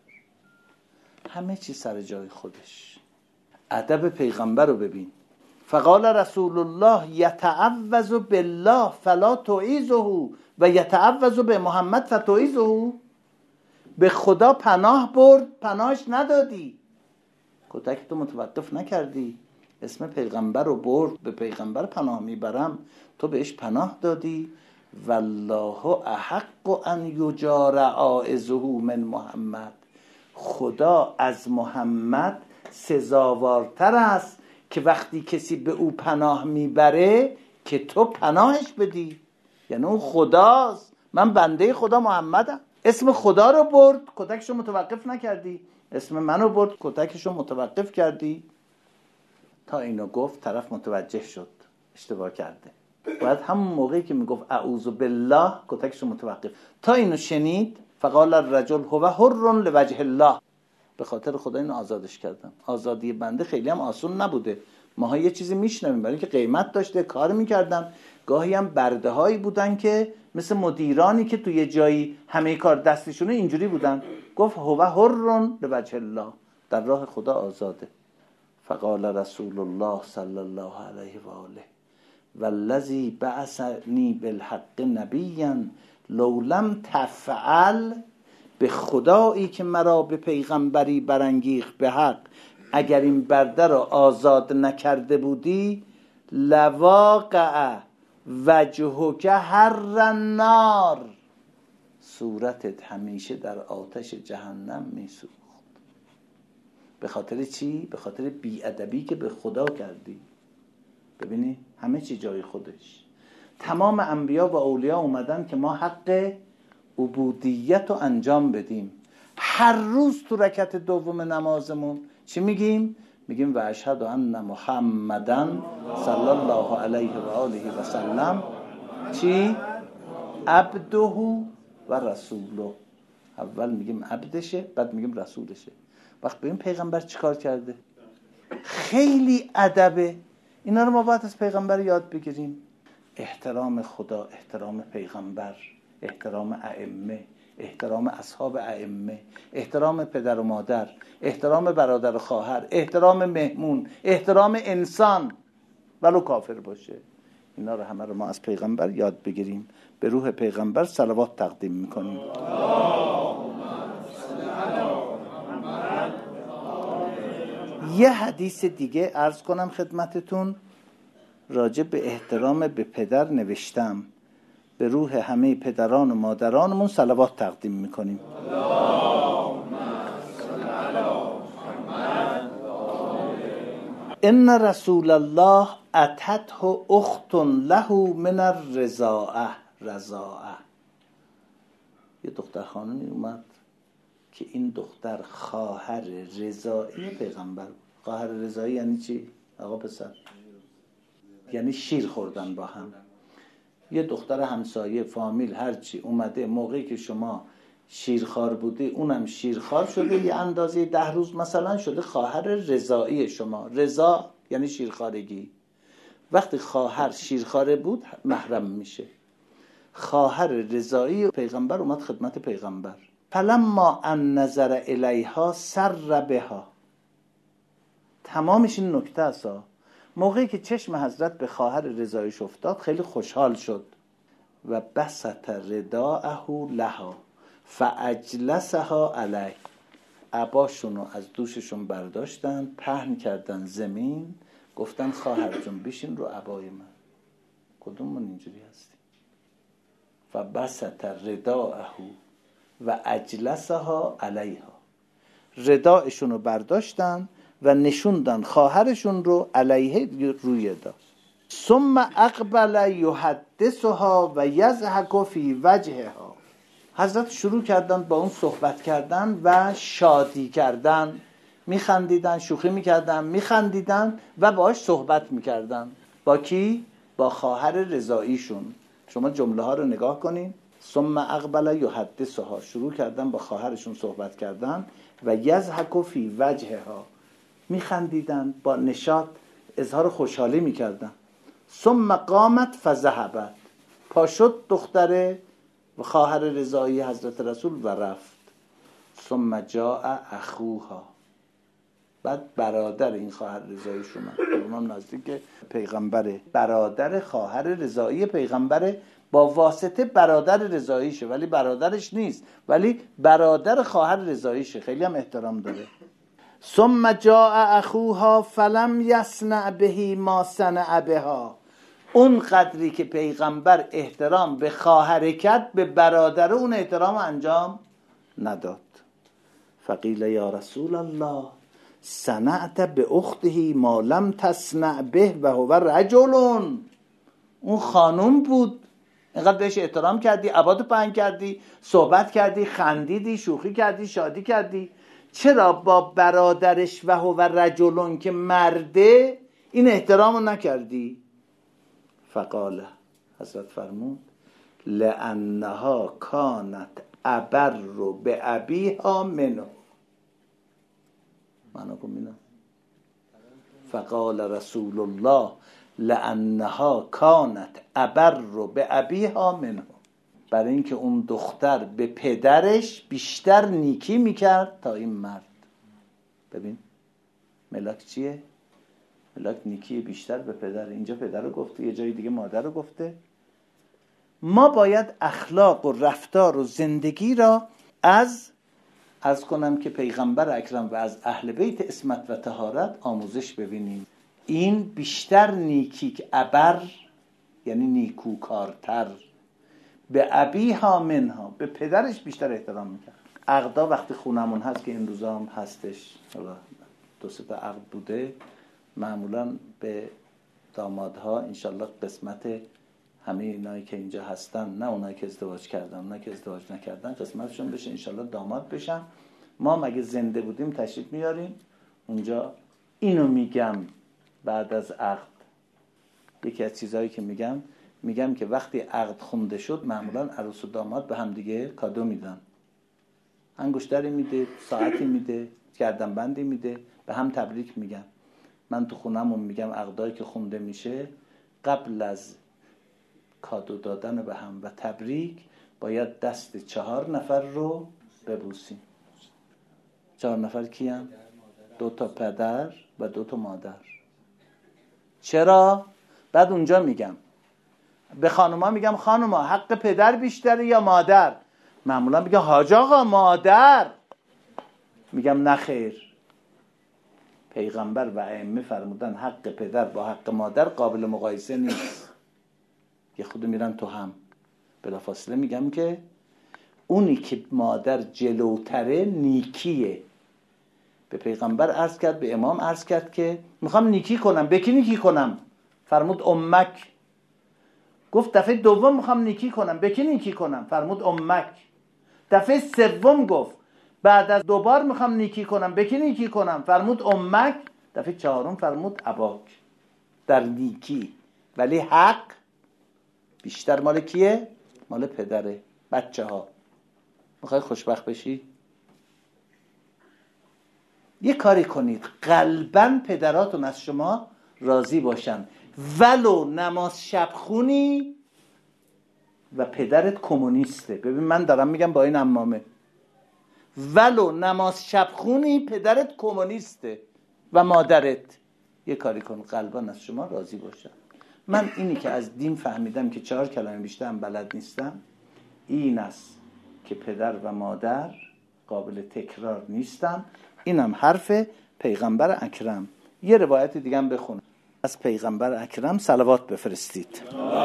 همه چی سر جای خودش، ادب پیغمبر رو ببین. فقال رسول الله یتعوذ بالله فلا تعیذه و یتعوذ به محمد فتعیذه. به خدا پناه برد، پناهش ندادی، کتک تو متوقف نکردی، اسم پیغمبر رو برد، به پیغمبر پناه میبرم، تو بهش پناه دادی. والله احق ان یجار عائذه من محمد، خدا از محمد سزاوارتر است که وقتی کسی به او پناه میبره که تو پناهش بدی. یعنی اون خداست، من بنده خدا محمدم، اسم خدا رو برد، کتکشو متوقف نکردی، اسم منو برد، کتکشو متوقف کردی. تا اینو گفت طرف متوجه شد اشتباه کرده، بعد همون موقعی که میگفت اعوذ بالله کتکشو متوقف. تا اینو شنید فقال الرجل هو حر لوجه الله، به خاطر خدا اینو آزادش کردم. آزادی بنده خیلی هم آسون نبوده، ماها یه چیزی میشنویم برای که قیمت داشته، کار میکردن. گاهی هم برده هایی بودن که مثل مدیرانی که توی جایی همه کار دستشونه، اینجوری بودن. گفت هو حر لوجه الله، در راه خدا آزاده. فقال رسول الله صلی الله علیه و آله والذی بعثنی بالحق نبیا لو لم تفعل، به خدایی که مرا به پیغمبری برانگیخت به حق، اگر این برده را آزاد نکرده بودی، لواقع وجهک حر النار، صورتت همیشه در آتش جهنم میسوخت. به خاطر چی؟ به خاطر بی‌ادبی که به خدا کردی. ببینی همه چی جای خودش. تمام انبیا و اولیا اومدن که ما حق عبودیت رو انجام بدیم. هر روز تو رکعت دوم نمازمون چی میگیم؟ میگیم و اشهد ان محمدن صلی الله علیه و آله و سلم چی؟ عبده و رسوله. اول میگیم عبدشه، بعد میگیم رسولشه. وقت ببین پیغمبر چیکار کرده، خیلی ادبه. اینا رو ما باید از پیغمبر یاد بگیریم. احترام خدا، احترام پیغمبر، احترام ائمه، احترام اصحاب ائمه، احترام پدر و مادر، احترام برادر و خواهر، احترام مهمون، احترام انسان ولو کافر باشه. اینا رو همه رو ما از پیغمبر یاد بگیریم. به روح پیغمبر صلوات تقدیم میکنیم. یه حدیث دیگه عرض کنم خدمتتون، راجع به احترام به پدر نوشتم. به روح همه پدران و مادرانمون صلوات تقدیم میکنیم. ان رسول الله اتته اخت له من الرضاعه. رضاعه، یه دختر خانمی اومد که این دختر خواهر رضاعی پیغمبر. خواهر رضاعی یعنی چی؟ آقا پسر، یعنی شیر خوردن با هم. یه دختر همسایه فامیل هرچی اومده، موقعی که شما شیرخوار بوده اونم شیرخوار شده، یه اندازه 10 روز مثلا شده خواهر رضاعی شما. رضا یعنی شیرخوارگی. وقتی خواهر شیرخواره بود محرم میشه. خواهر رضاعی پیغمبر اومد خدمت پیغمبر. فلما ان نظر الیها سر بها، تمامش این نکته است. موقعی که چشم حضرت به خواهر رضایش افتاد خیلی خوشحال شد و بسط رداءه لها فاجلسها علیه، عباشون رو از دوششون برداشتن، پهن کردن زمین، گفتن خواهر جون بشین رو عبای من. کدومون اینجوری هستیم؟ فبسط رداءه و اجلسها علیها، رداءشون رو برداشتن و نشوندن خواهرشون رو علیه روی دا. ثم اقبل یحدثها و یضحک فی وجهها، حضرت شروع کردن با اون صحبت کردن و شادی کردن، میخندیدن، شوخی میکردن، میخندیدن و باهاش صحبت میکردن. با کی؟ با خواهر رضاییشون. شما جمله ها رو نگاه کنین. ثم اقبل یحدثها، شروع کردن با خواهرشون صحبت کردن و یضحک فی وجهها، میخندیدن، با نشاط اظهار خوشحالی میکردن. ثم قامت فذهبت، پا شد دختره و خواهر رضایی حضرت رسول و رفت. ثم جاء اخوها، بعد برادر این خواهر رضایی شما امام نزدیک پیغمبره، برادر خواهر رضایی پیغمبره، با واسطه برادر رضاییشه ولی برادرش نیست، ولی برادر خواهر رضاییشه، خیلی هم احترام داره. ثم جاء اخوها فلم یصنع به ما صنع بها، اون قدری که پیغمبر احترام به خواهر کرد به برادر اون احترام انجام نداد. فقیل یا رسول الله صنعت به اخته ما لم تصنع به و هو رجل، اون خانوم بود، اینقدر بهش احترام کردی، عبادو پهن کردی، صحبت کردی، خندیدی، شوخی کردی، شادی کردی، چرا با برادرش و هو رجلون که مرده این احترامو نکردی؟ فقال، حضرت فرمود لانها کانت ابر به ابیها منه. معنی کنم. فقال رسول الله لانها کانت ابر به ابیها منه، برای اینکه اون دختر به پدرش بیشتر نیکی میکرد تا این مرد. ببین ملاک چیه؟ ملاک نیکی بیشتر به پدر. اینجا پدر رو گفته، یه جای دیگه مادر رو گفته. ما باید اخلاق و رفتار و زندگی را از کنم که پیغمبر اکرم و از اهل بیت عصمت و طهارت آموزش ببینیم. این بیشتر نیکی که ابر یعنی نیکوکارتر، به ابیها منها، به پدرش بیشتر احترام میکرد. عقدا وقتی خونمون هست که این روزا هم هستش، دو سه تا عقد بوده، معمولا به دامادها انشالله قسمت همه اینایی که اینجا هستن، نه اونایی که ازدواج کردن، اونایی که ازدواج نکردن، قسمتشون بشه انشالله داماد بشن. ما مگه زنده بودیم تشریف میاریم اونجا. اینو میگم بعد از عقد، یکی از چیزهایی که میگم که وقتی عقد خونده شد معمولا عروس و داماد به هم دیگه کادو میدن، انگشتری میده، ساعتی میده، گردنبندی میده، به هم تبریک میگن. من تو خونمون میگم عقدایی که خونده میشه قبل از کادو دادن به هم و تبریک باید دست 4 نفر رو ببوسیم. 4 نفر کیان؟ 2 تا پدر و 2 تا مادر. چرا؟ بعد اونجا میگم به خانوما میگم خانوما حق پدر بیشتره یا مادر؟ معمولا میگه حاج آقا مادر. میگم نه خیر، پیغمبر و ائمه فرمودن حق پدر با حق مادر قابل مقایسه نیست. یه خود میرن تو هم. بلافاصله میگم که اونی که مادر جلوتره نیکیه. به پیغمبر عرض کرد، به امام عرض کرد که میخوام نیکی کنم. به کی نیکی کنم؟ فرمود امک. گفت دفعه دوم میخوام نیکی کنم. به کی نیکی کنم؟ فرمود امک. دفعه سوم گفت بعد از 2 بار میخوام نیکی کنم. به کی نیکی کنم؟ فرمود امک. دفعه 4 فرمود اباک. در نیکی، ولی حق بیشتر مال کیه؟ مال پدره. بچه ها میخوای خوشبخت بشی؟ یه کاری کنید قلباً پدراتون از شما راضی باشن، ولو نماز شب خونی و پدرت کمونیسته. ببین من دارم میگم با این عمامه، ولو نماز شب خونی پدرت کمونیسته، و مادرت یه کاری کن قلبان از شما راضی باشن. من اینی که از دین فهمیدم که 4 کلمه بیشتر هم بلد نیستم این است که پدر و مادر قابل تکرار نیستن. اینم حرف پیغمبر اکرم. یه روایت دیگه هم بخونم از پیغمبر اکرم صلوات بفرستید.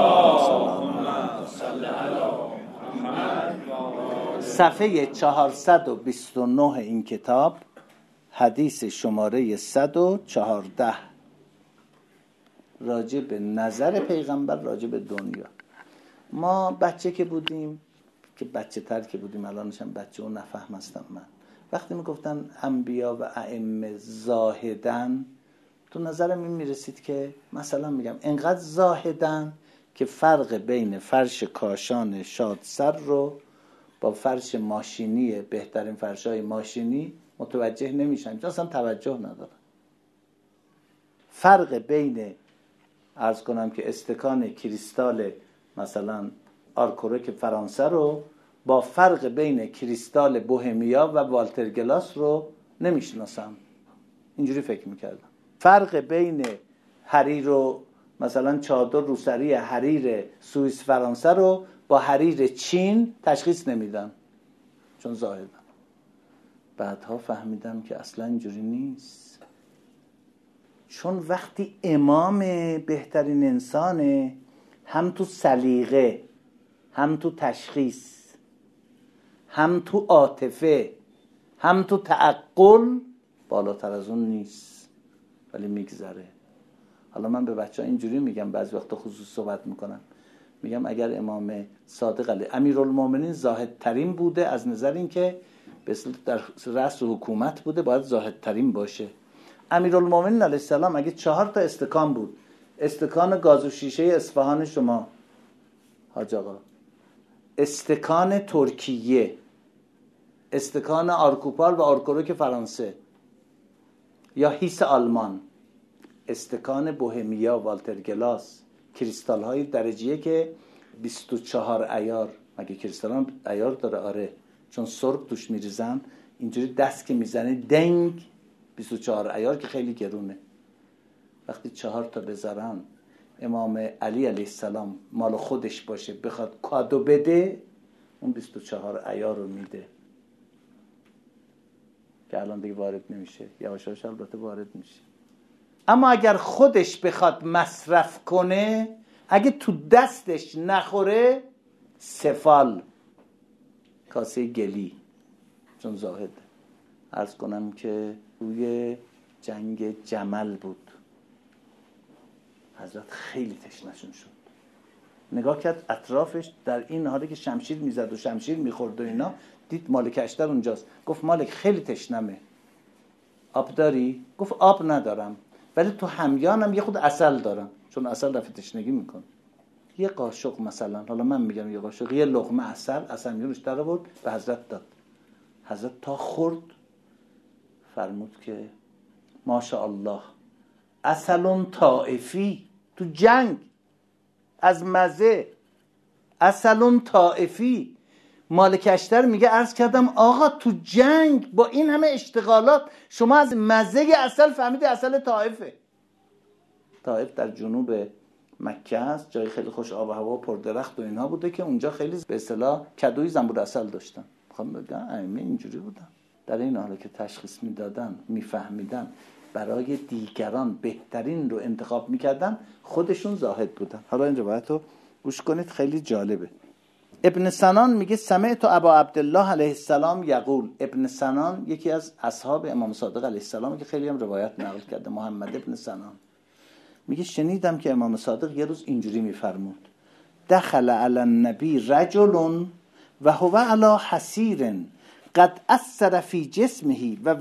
صفحه 429 این کتاب، حدیث شماره 114، راجع به نظر پیغمبر راجع به دنیا. ما بچه که بودیم، که بچه تر که بودیم، الانش هم بچه و نفهم هستم من، وقتی میگفتن انبیا و ائمه زاهدن، تو نظرم این میرسید که مثلا میگم انقدر زاهدن که فرق بین فرش کاشان شادسر رو با فرش ماشینی، بهترین فرشای ماشینی متوجه نمیشن، چون اصلا توجه ندارن. فرق بین عرض کنم که استکان کریستال مثلا آرکورک فرانسه رو با فرق بین کریستال بوهمیا و والتر گلاس رو نمیشناسم. اینجوری فکر میکردم. فرق بین حریر و مثلا چادر روسری حریر سوئیس فرانسه رو با حریر چین تشخیص نمیدم، چون زاهدم. بعدها فهمیدم که اصلا اینجوری نیست، چون وقتی امام بهترین انسانه، هم تو سلیقه، هم تو تشخیص، هم تو عاطفه، هم تو تعقل بالاتر از اون نیست، ولی میگذره. حالا من به بچه‌ها اینجوری میگم، بعضی وقتا خصوص صحبت میکنم، میگم اگر امام صادق علیه امیرالمومنین زاهد ترین بوده از نظر این که در رأس حکومت بوده، باید زاهد ترین باشه. امیرالمومنین علیه السلام اگه 4 تا استکان بود، استکان گاز و شیشه اصفهان شما حاج آقا، استکان ترکیه، استکان آرکوپال و آرکوروک فرانسه یا هیس آلمان، استکان بوهمیا والتر گلاس، کریستال های درجیه که 24 عیار، مگه کریستال هم عیار داره؟ آره، چون سرب توش میریزن، اینجوری دست که میزنه دنگ 24 عیار که خیلی گرونه. وقتی 4 تا بذارن امام علی علیه السلام مال خودش باشه بخواد کادو بده، اون 24 عیار رو میده که الان دیگه وارد نمیشه، یواشاش البته وارد میشه. اما اگر خودش بخواد مصرف کنه، اگه تو دستش نخوره، سفال، کاسه گلی، چون زاهد. عرض کنم که روی جنگ جمل بود، حضرت خیلی تشنشون شد، نگاه کرد اطرافش، در این حالی که شمشیر میزد و شمشیر میخورد و اینا، دید مالک اشتر اونجاست. گفت مالک خیلی تشنمه، آب داری؟ گفت آب ندارم، ولی تو همیانم یه خود عسل دارم، چون عسل رفع تشنگی میکنه. یه قاشق مثلا، حالا من میگم یه قاشق، یه لقمه عسل میونش در آورد به حضرت داد. حضرت تا خورد فرمود که ماشاءالله عسل طائفی، تو جنگ از مزه، عسل طائفی. مالک اشتر میگه عرض کردم آقا تو جنگ با این همه اشتغالات شما از مزه عسل فهمیدی عسل طائفه. طائف در جنوب مکه است، جای خیلی خوش آب و هوا، پر درخت و اینها بوده که اونجا خیلی به اصطلاح کدوی زنبور عسل داشتن. میخوام بگم ائمه اینجوری بودن، در این حاله که تشخیص میدادن، میفهمیدن، برای دیگران بهترین رو انتخاب میکردن، خودشون زاهد بودن. حالا این روایت رو گوش کنید، خیلی جالبه. ابن سنان میگه سمعت ابا عبدالله علیه السلام یقول. ابن سنان یکی از اصحاب امام صادق علیه السلام که خیلی هم روایت نقل کرده، محمد ابن سنان، میگه شنیدم که امام صادق یه روز اینجوری میفرمود: دخل علی النبی رجل و هو علی حسیر قد اثر فی جسمه و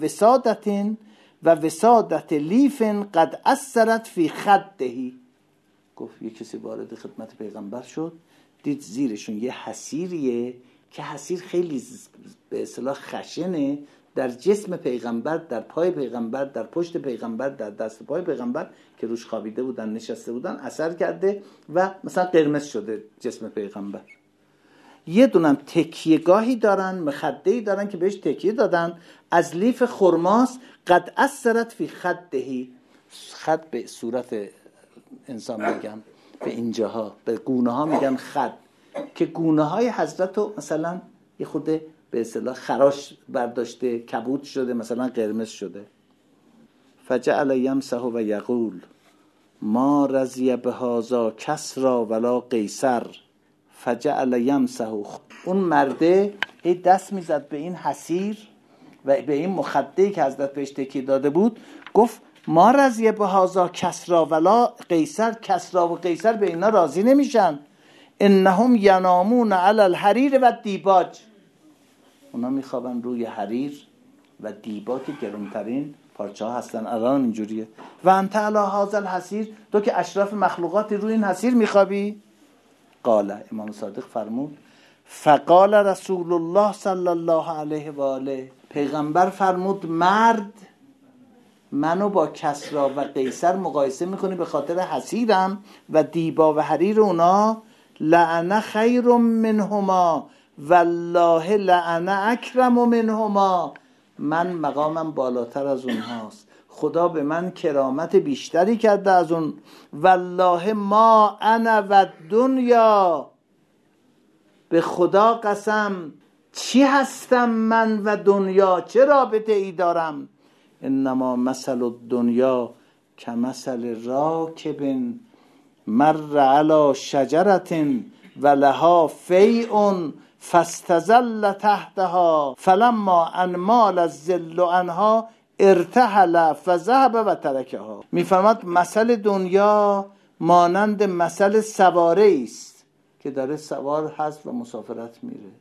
وسادت لیف قد اثرت فی خده. گفت یه کسی وارد خدمت پیغمبر شد، دید زیرشون یه حسیریه که حسیر خیلی به اصطلاح خشنه، در جسم پیغمبر، در پای پیغمبر، در پشت پیغمبر، در دست پای پیغمبر که روش خوابیده بودن، نشسته بودن، اثر کرده و مثلا قرمز شده جسم پیغمبر. یه دونم تکیهگاهی دارن، مخده‌ای دارن که بهش تکیه دادن، از لیف خرماست، قد اثرت فی خدهی، خد به صورت انسان میگم، به اینجاها به گونه ها میگن خد، که گونه های حضرت رو مثلا یه خود به اصطلاح خراش برداشته، کبود شده، مثلا قرمز شده. فجعل یمسح و یقول ما رضی بهذا کسری ولا قیصر فجعل یمسح. اون مرده هی دست میزد به این حصیر و به این مخده‌ای که حضرت بهش تکیه داده بود، گفت ما رضی بهذا کسری ولا قیصر، کسری و قیصر به اینا راضی نمیشن، انهم ینامون علی الحریر و دیباج، اونا میخوابن روی حریر و دیبا که گرونترین پارچه ها هستن. الان اینجوریه. و انت علی هذا الحصیر، تو که اشرف مخلوقاتی روی این حصیر میخوابی. قال، امام صادق فرمود فقال رسول الله صلی الله علیه و آله، پیغمبر فرمود مرد منو با کسری و قیصر مقایسه میکنی به خاطر حصیرم و دیبا و حریر اونا، لعنه خیر منهما والله لعنه اکرم منهما، من مقامم بالاتر از اونهاست، خدا به من کرامت بیشتری کرده از اون، والله ما انا و دنیا، به خدا قسم چی هستم من و دنیا، چه رابطه ای دارم، انما مثل الدنیا کمثل راکب مر علی شجرة ولها فیء فاستظل تحتها فلما ان مال الظل عنها ارتحل فذهب و ترکها. میفرماد مثل دنیا مانند مثل سواره است که داره سوار هست و مسافرت میره،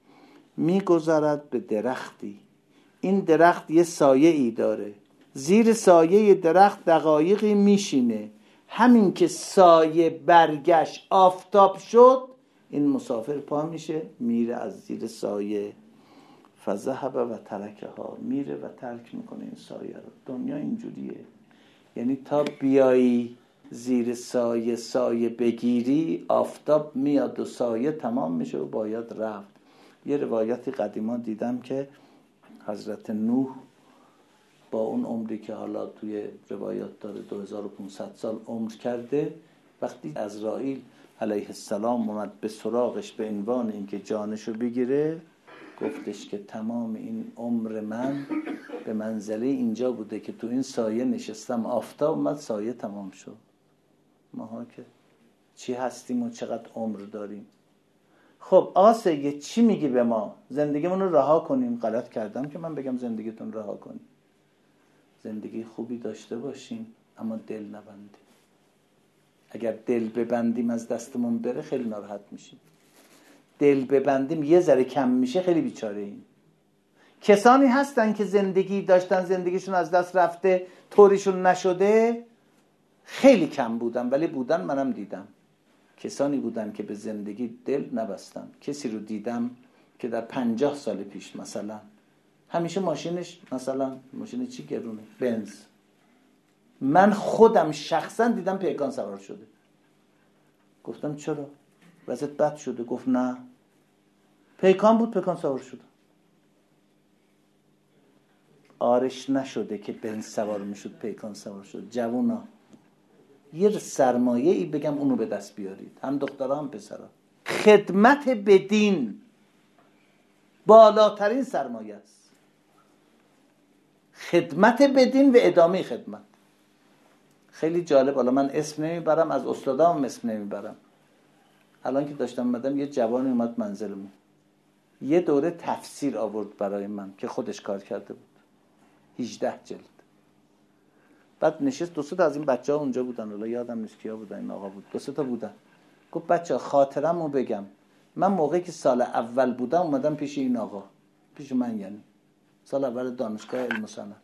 میگذرد به درختی، این درخت یه سایه ای داره، زیر سایه درخت دقایقی میشینه، همین که سایه برگشت آفتاب شد این مسافر پا میشه میره از زیر سایه، فذهب و ترکها، میره و ترک میکنه این سایه رو. دنیا اینجوریه، یعنی تا بیایی زیر سایه سایه بگیری آفتاب میاد و سایه تمام میشه و باید رفت. یه روایتی قدیما دیدم که حضرت نوح با اون عمری که حالا توی روایات داره 2500 سال عمر کرده، وقتی عزرائیل علیه السلام اومد به سراغش به عنوان اینکه جانشو بگیره، گفتش که تمام این عمر من به منزله اینجا بوده که تو این سایه نشستم، آفتاب اومد سایه تمام شد. ماها که چی هستیم و چقدر عمر داریم. خب آسه چی میگی به ما؟ زندگیمون رو رها کنیم؟ غلط کردم که من بگم زندگیتون رها کنیم. زندگی خوبی داشته باشیم اما دل نبندیم. اگر دل ببندیم از دستمون بره خیلی ناراحت میشیم. دل ببندیم یه ذره کم میشه خیلی بیچاره ایم. کسانی هستن که زندگی داشتن زندگیشون از دست رفته طوریشون نشده، خیلی کم بودن ولی بودن، منم دیدم. کسانی بودن که به زندگی دل نبستن. کسی رو دیدم که در 50 سال پیش مثلا همیشه ماشینش مثلا ماشین چی گرونه؟ بنز. من خودم شخصا دیدم پیکان سوار شده. گفتم چرا؟ وضعیت بد شده؟ گفت نه، پیکان بود پیکان سوار شده. آرش نشده که بنز سوار میشد پیکان سوار شد. جوونا یه سرمایه ای بگم اونو به دست بیارید، هم دخترها هم پسرها. خدمت به دین بالاترین سرمایه است. خدمت به دین و ادامه خدمت. خیلی جالب، حالا من اسم نمیبرم، از استادام اسم نمیبرم. الان که داشتم اومدم یه جوانی اومد منزلمون، یه دوره تفسیر آورد برای من که خودش کار کرده بود، 18 جلد. بعد نشست، 2 تا از این بچه‌ها اونجا بودن، حالا یادم نیست کیا بودن، این آقا بود، 2 تا بودن. گفت بچه‌ها خاطرمو بگم، من موقعی که سال اول بودم اومدم پیش این آقا، پیش من، یعنی سال اول دانشگاه علم صنعت.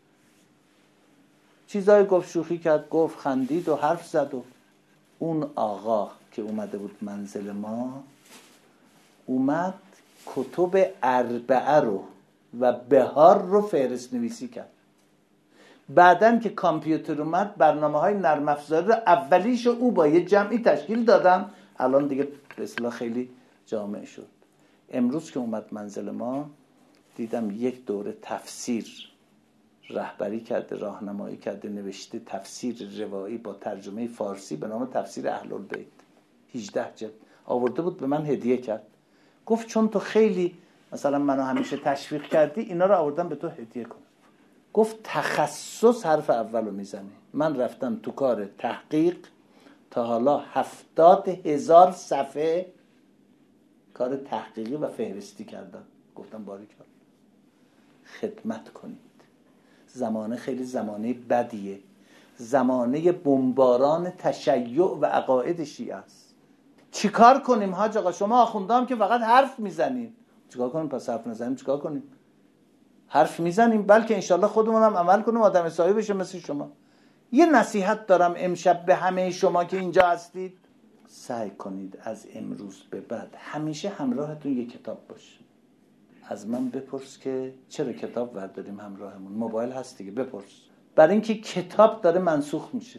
چیزای گفت، شوخی کرد، گفت، خندید و حرف زد. و اون آقا که اومده بود منزل ما اومد کتب اربعه رو و بهار رو فهرست نویسی کرد. بعدن که کامپیوتر اومد برنامه‌های نرم افزاری رو اولیش او با یه جمعی تشکیل دادن. الان دیگه به اصطلاح خیلی جامع شد. امروز که اومد منزل ما دیدم یک دوره تفسیر رهبری کرده، راهنمایی کرده، نوشته تفسیر روایی با ترجمه فارسی به نام تفسیر اهل البیت، 18 جلد آورده بود به من هدیه کرد. گفت چون تو خیلی مثلا منو همیشه تشویق کردی اینا رو آوردم به تو هدیه کنم. گفت تخصص حرف اولو میزنه. من رفتم تو کار تحقیق، تا حالا 70,000 صفحه کار تحقیقی و فهرستی کردم. گفتم باریکلا، خدمت کنید. زمانه خیلی زمانه بدیه، زمانه بمباران تشیع و عقاید شیعه است. چیکار کنیم حاج آقا؟ شما آخوندام که فقط حرف میزنید. چیکار کنیم پس؟ حرف نزنیم چیکار کنیم؟ حرف میزنیم بلکه انشالله خودمون هم عمل کنیم، آدم صاحب بشه مثل شما. یه نصیحت دارم امشب به همه شما که اینجا هستید، سعی کنید از امروز به بعد همیشه همراهتون یه کتاب باشه. از من بپرس که چرا کتاب برداریم همراهمون؟ موبایل هست دیگه، بپرس. برای اینکه کتاب داره منسوخ میشه.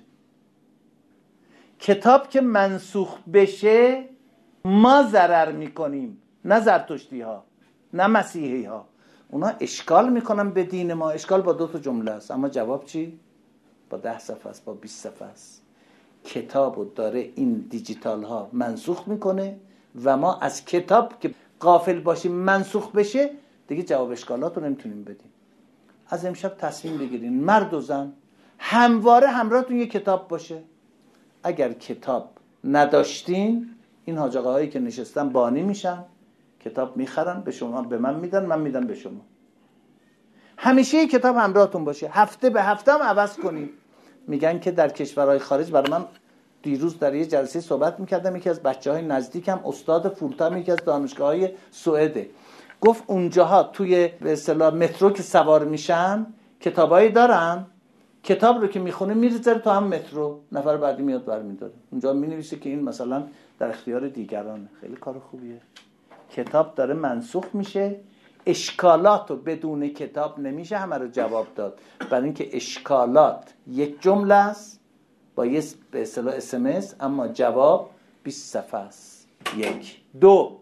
کتاب که منسوخ بشه ما ضرر میکنیم، نه زرتشتی ها نه مسیحی ها. اونا اشکال میکنن به دین ما. اشکال با 2 جمله است، اما جواب چی؟ با 10 صفحه است، با 20 صفحه است. کتابو داره این دیجیتال ها منسوخ میکنه و ما از کتاب که غافل باشیم منسوخ بشه دیگه جواب اشکالات رو نمیتونیم بدیم. از امشب تصمیم بگیرین مرد و زن همواره همراهتون یه کتاب باشه. اگر کتاب نداشتین این حاج آقاهایی که نشستن بانی میشن، کتاب میخرن به شما، به من میدن، من میدم به شما. همیشه یه کتاب همراهتون باشه، هفته به هفته هم عوض کنید. میگن که در کشورهای خارج، برای من دیروز در یه جلسه صحبت میکردم، یکی از بچه‌های نزدیکم استاد فولتام یکی از دانشگاه‌های سوئده، گفت اونجاها توی به اصطلاح مترو که سوار میشن کتابایی دارن، کتاب رو که میخونه میذاره تو هم مترو، نفر بعدی میاد برمی‌داره، اونجا مینویسه که این مثلا در اختیار دیگرانه. خیلی کار خوبیه. کتاب داره منسوخ میشه. اشکالاتو بدون کتاب نمیشه همه رو جواب داد، برای اینکه اشکالات یک جمله است با یه به اصطلاح SMS، اما جواب 20 صفحه است. 1 2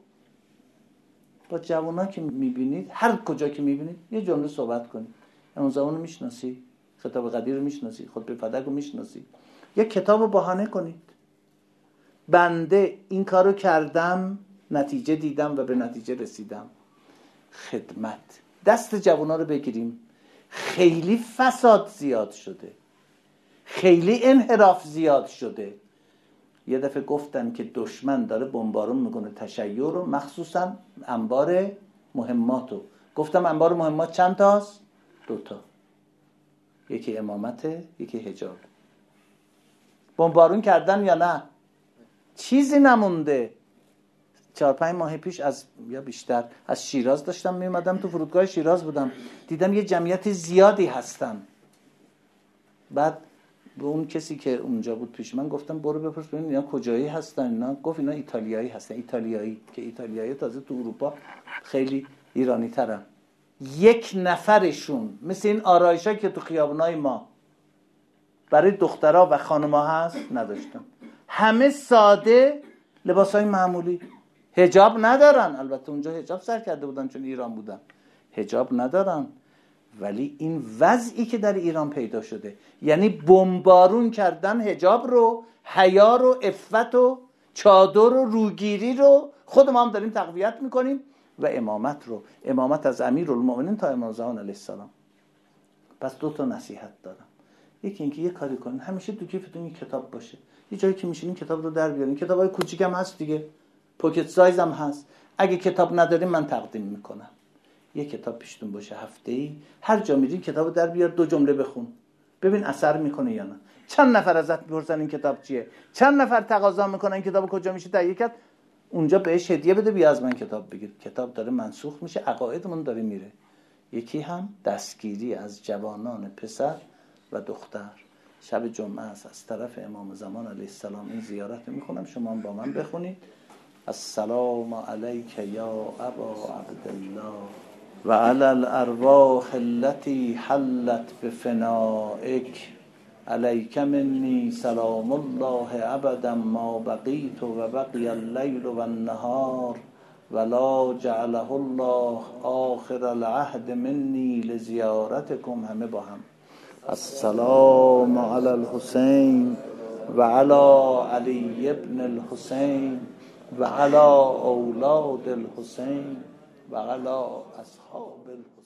با جوانا که میبینید، هر کجا که میبینید یه جمله صحبت کنید. اون زمانو میشناسی؟ خطاب قدیر رو میشناسی؟ خود به فدک رو میشناسی؟ یه کتاب رو بهانه کنید. بنده این کارو کردم، نتیجه دیدم و به نتیجه رسیدم. خدمت. دست جوانا رو بگیریم. خیلی فساد زیاد شده، خیلی انحراف زیاد شده. یه دفعه گفتن که دشمن داره بمبارون میکنه تشیع رو، مخصوصا انبار مهماتو. گفتم انبار مهمات چند تاست؟ 2 تا. یکی امامته، یکی حجاب. بمبارون کردن یا نه؟ چیزی نمونده. 4-5 ماه پیش از یا بیشتر از شیراز داشتم میومدم، تو فرودگاه شیراز بودم، دیدم یه جمعیت زیادی هستن. بعد به اون کسی که اونجا بود پیش من گفتم برو بپرس ببین اینا کجایی هستن. اینا گفت اینا ایتالیایی هستن. ایتالیایی که ایتالیایی تازه تو اروپا خیلی ایرانی ترن. 1 نفرشون مثل این آرایشا که تو خیابونای ما برای دخترها و خانم‌ها هست نداشتن. همه ساده، لباسای معمولی، حجاب ندارن. البته اونجا حجاب سر کرده بودن چون ایران بودن، حجاب ندارن. ولی این وضعی که در ایران پیدا شده، یعنی بمبارون کردن حجاب رو، حیا رو، عفت و چادر و روگیری رو. خود ما هم داریم تقویت میکنیم. و امامت رو، امامت از امیرالمومنین تا امام زمان علیه السلام. پس 2 نصیحت دارم. یکی اینکه یه کاری کنین همیشه تو کیفتون یه کتاب باشه، یه جایی که میشینین کتاب رو در بیارین. کتابای کوچیک هم هست دیگه، پوکت سایز هم هست. اگه کتاب ندارین من تقدیم میکنم. یه کتاب پیشتون باشه، هفته‌ای هر جا میرین کتابو در بیار، 2 جمله بخون ببین اثر میکنه یا نه. چند نفر ازت میپرسن این کتاب چیه، چند نفر تقاضا میکنن این کتاب کجا میشه تهیه کرد، اونجا بهش هدیه بده، بیا از من کتاب بگیر. کتاب داره منسوخ میشه، عقایدمون داره میره. یکی هم دستگیری از جوانان پسر و دختر. شب جمعه است، از طرف امام زمان علیه السلام این زیارت میکنم، شما هم با من بخونید. السلام علیک یا ابا عبدالله و علی الارواح التي حلت بفنائک، علیک منی سلام الله ابدا ما بقیت و بقی اللیل و النهار ولا جعله الله آخر العهد منی لزیارتکم. همه با هم السلام علی الحسین و علی علی ابن الحسین و علی اولاد الحسین و علی اصحاب الحسین.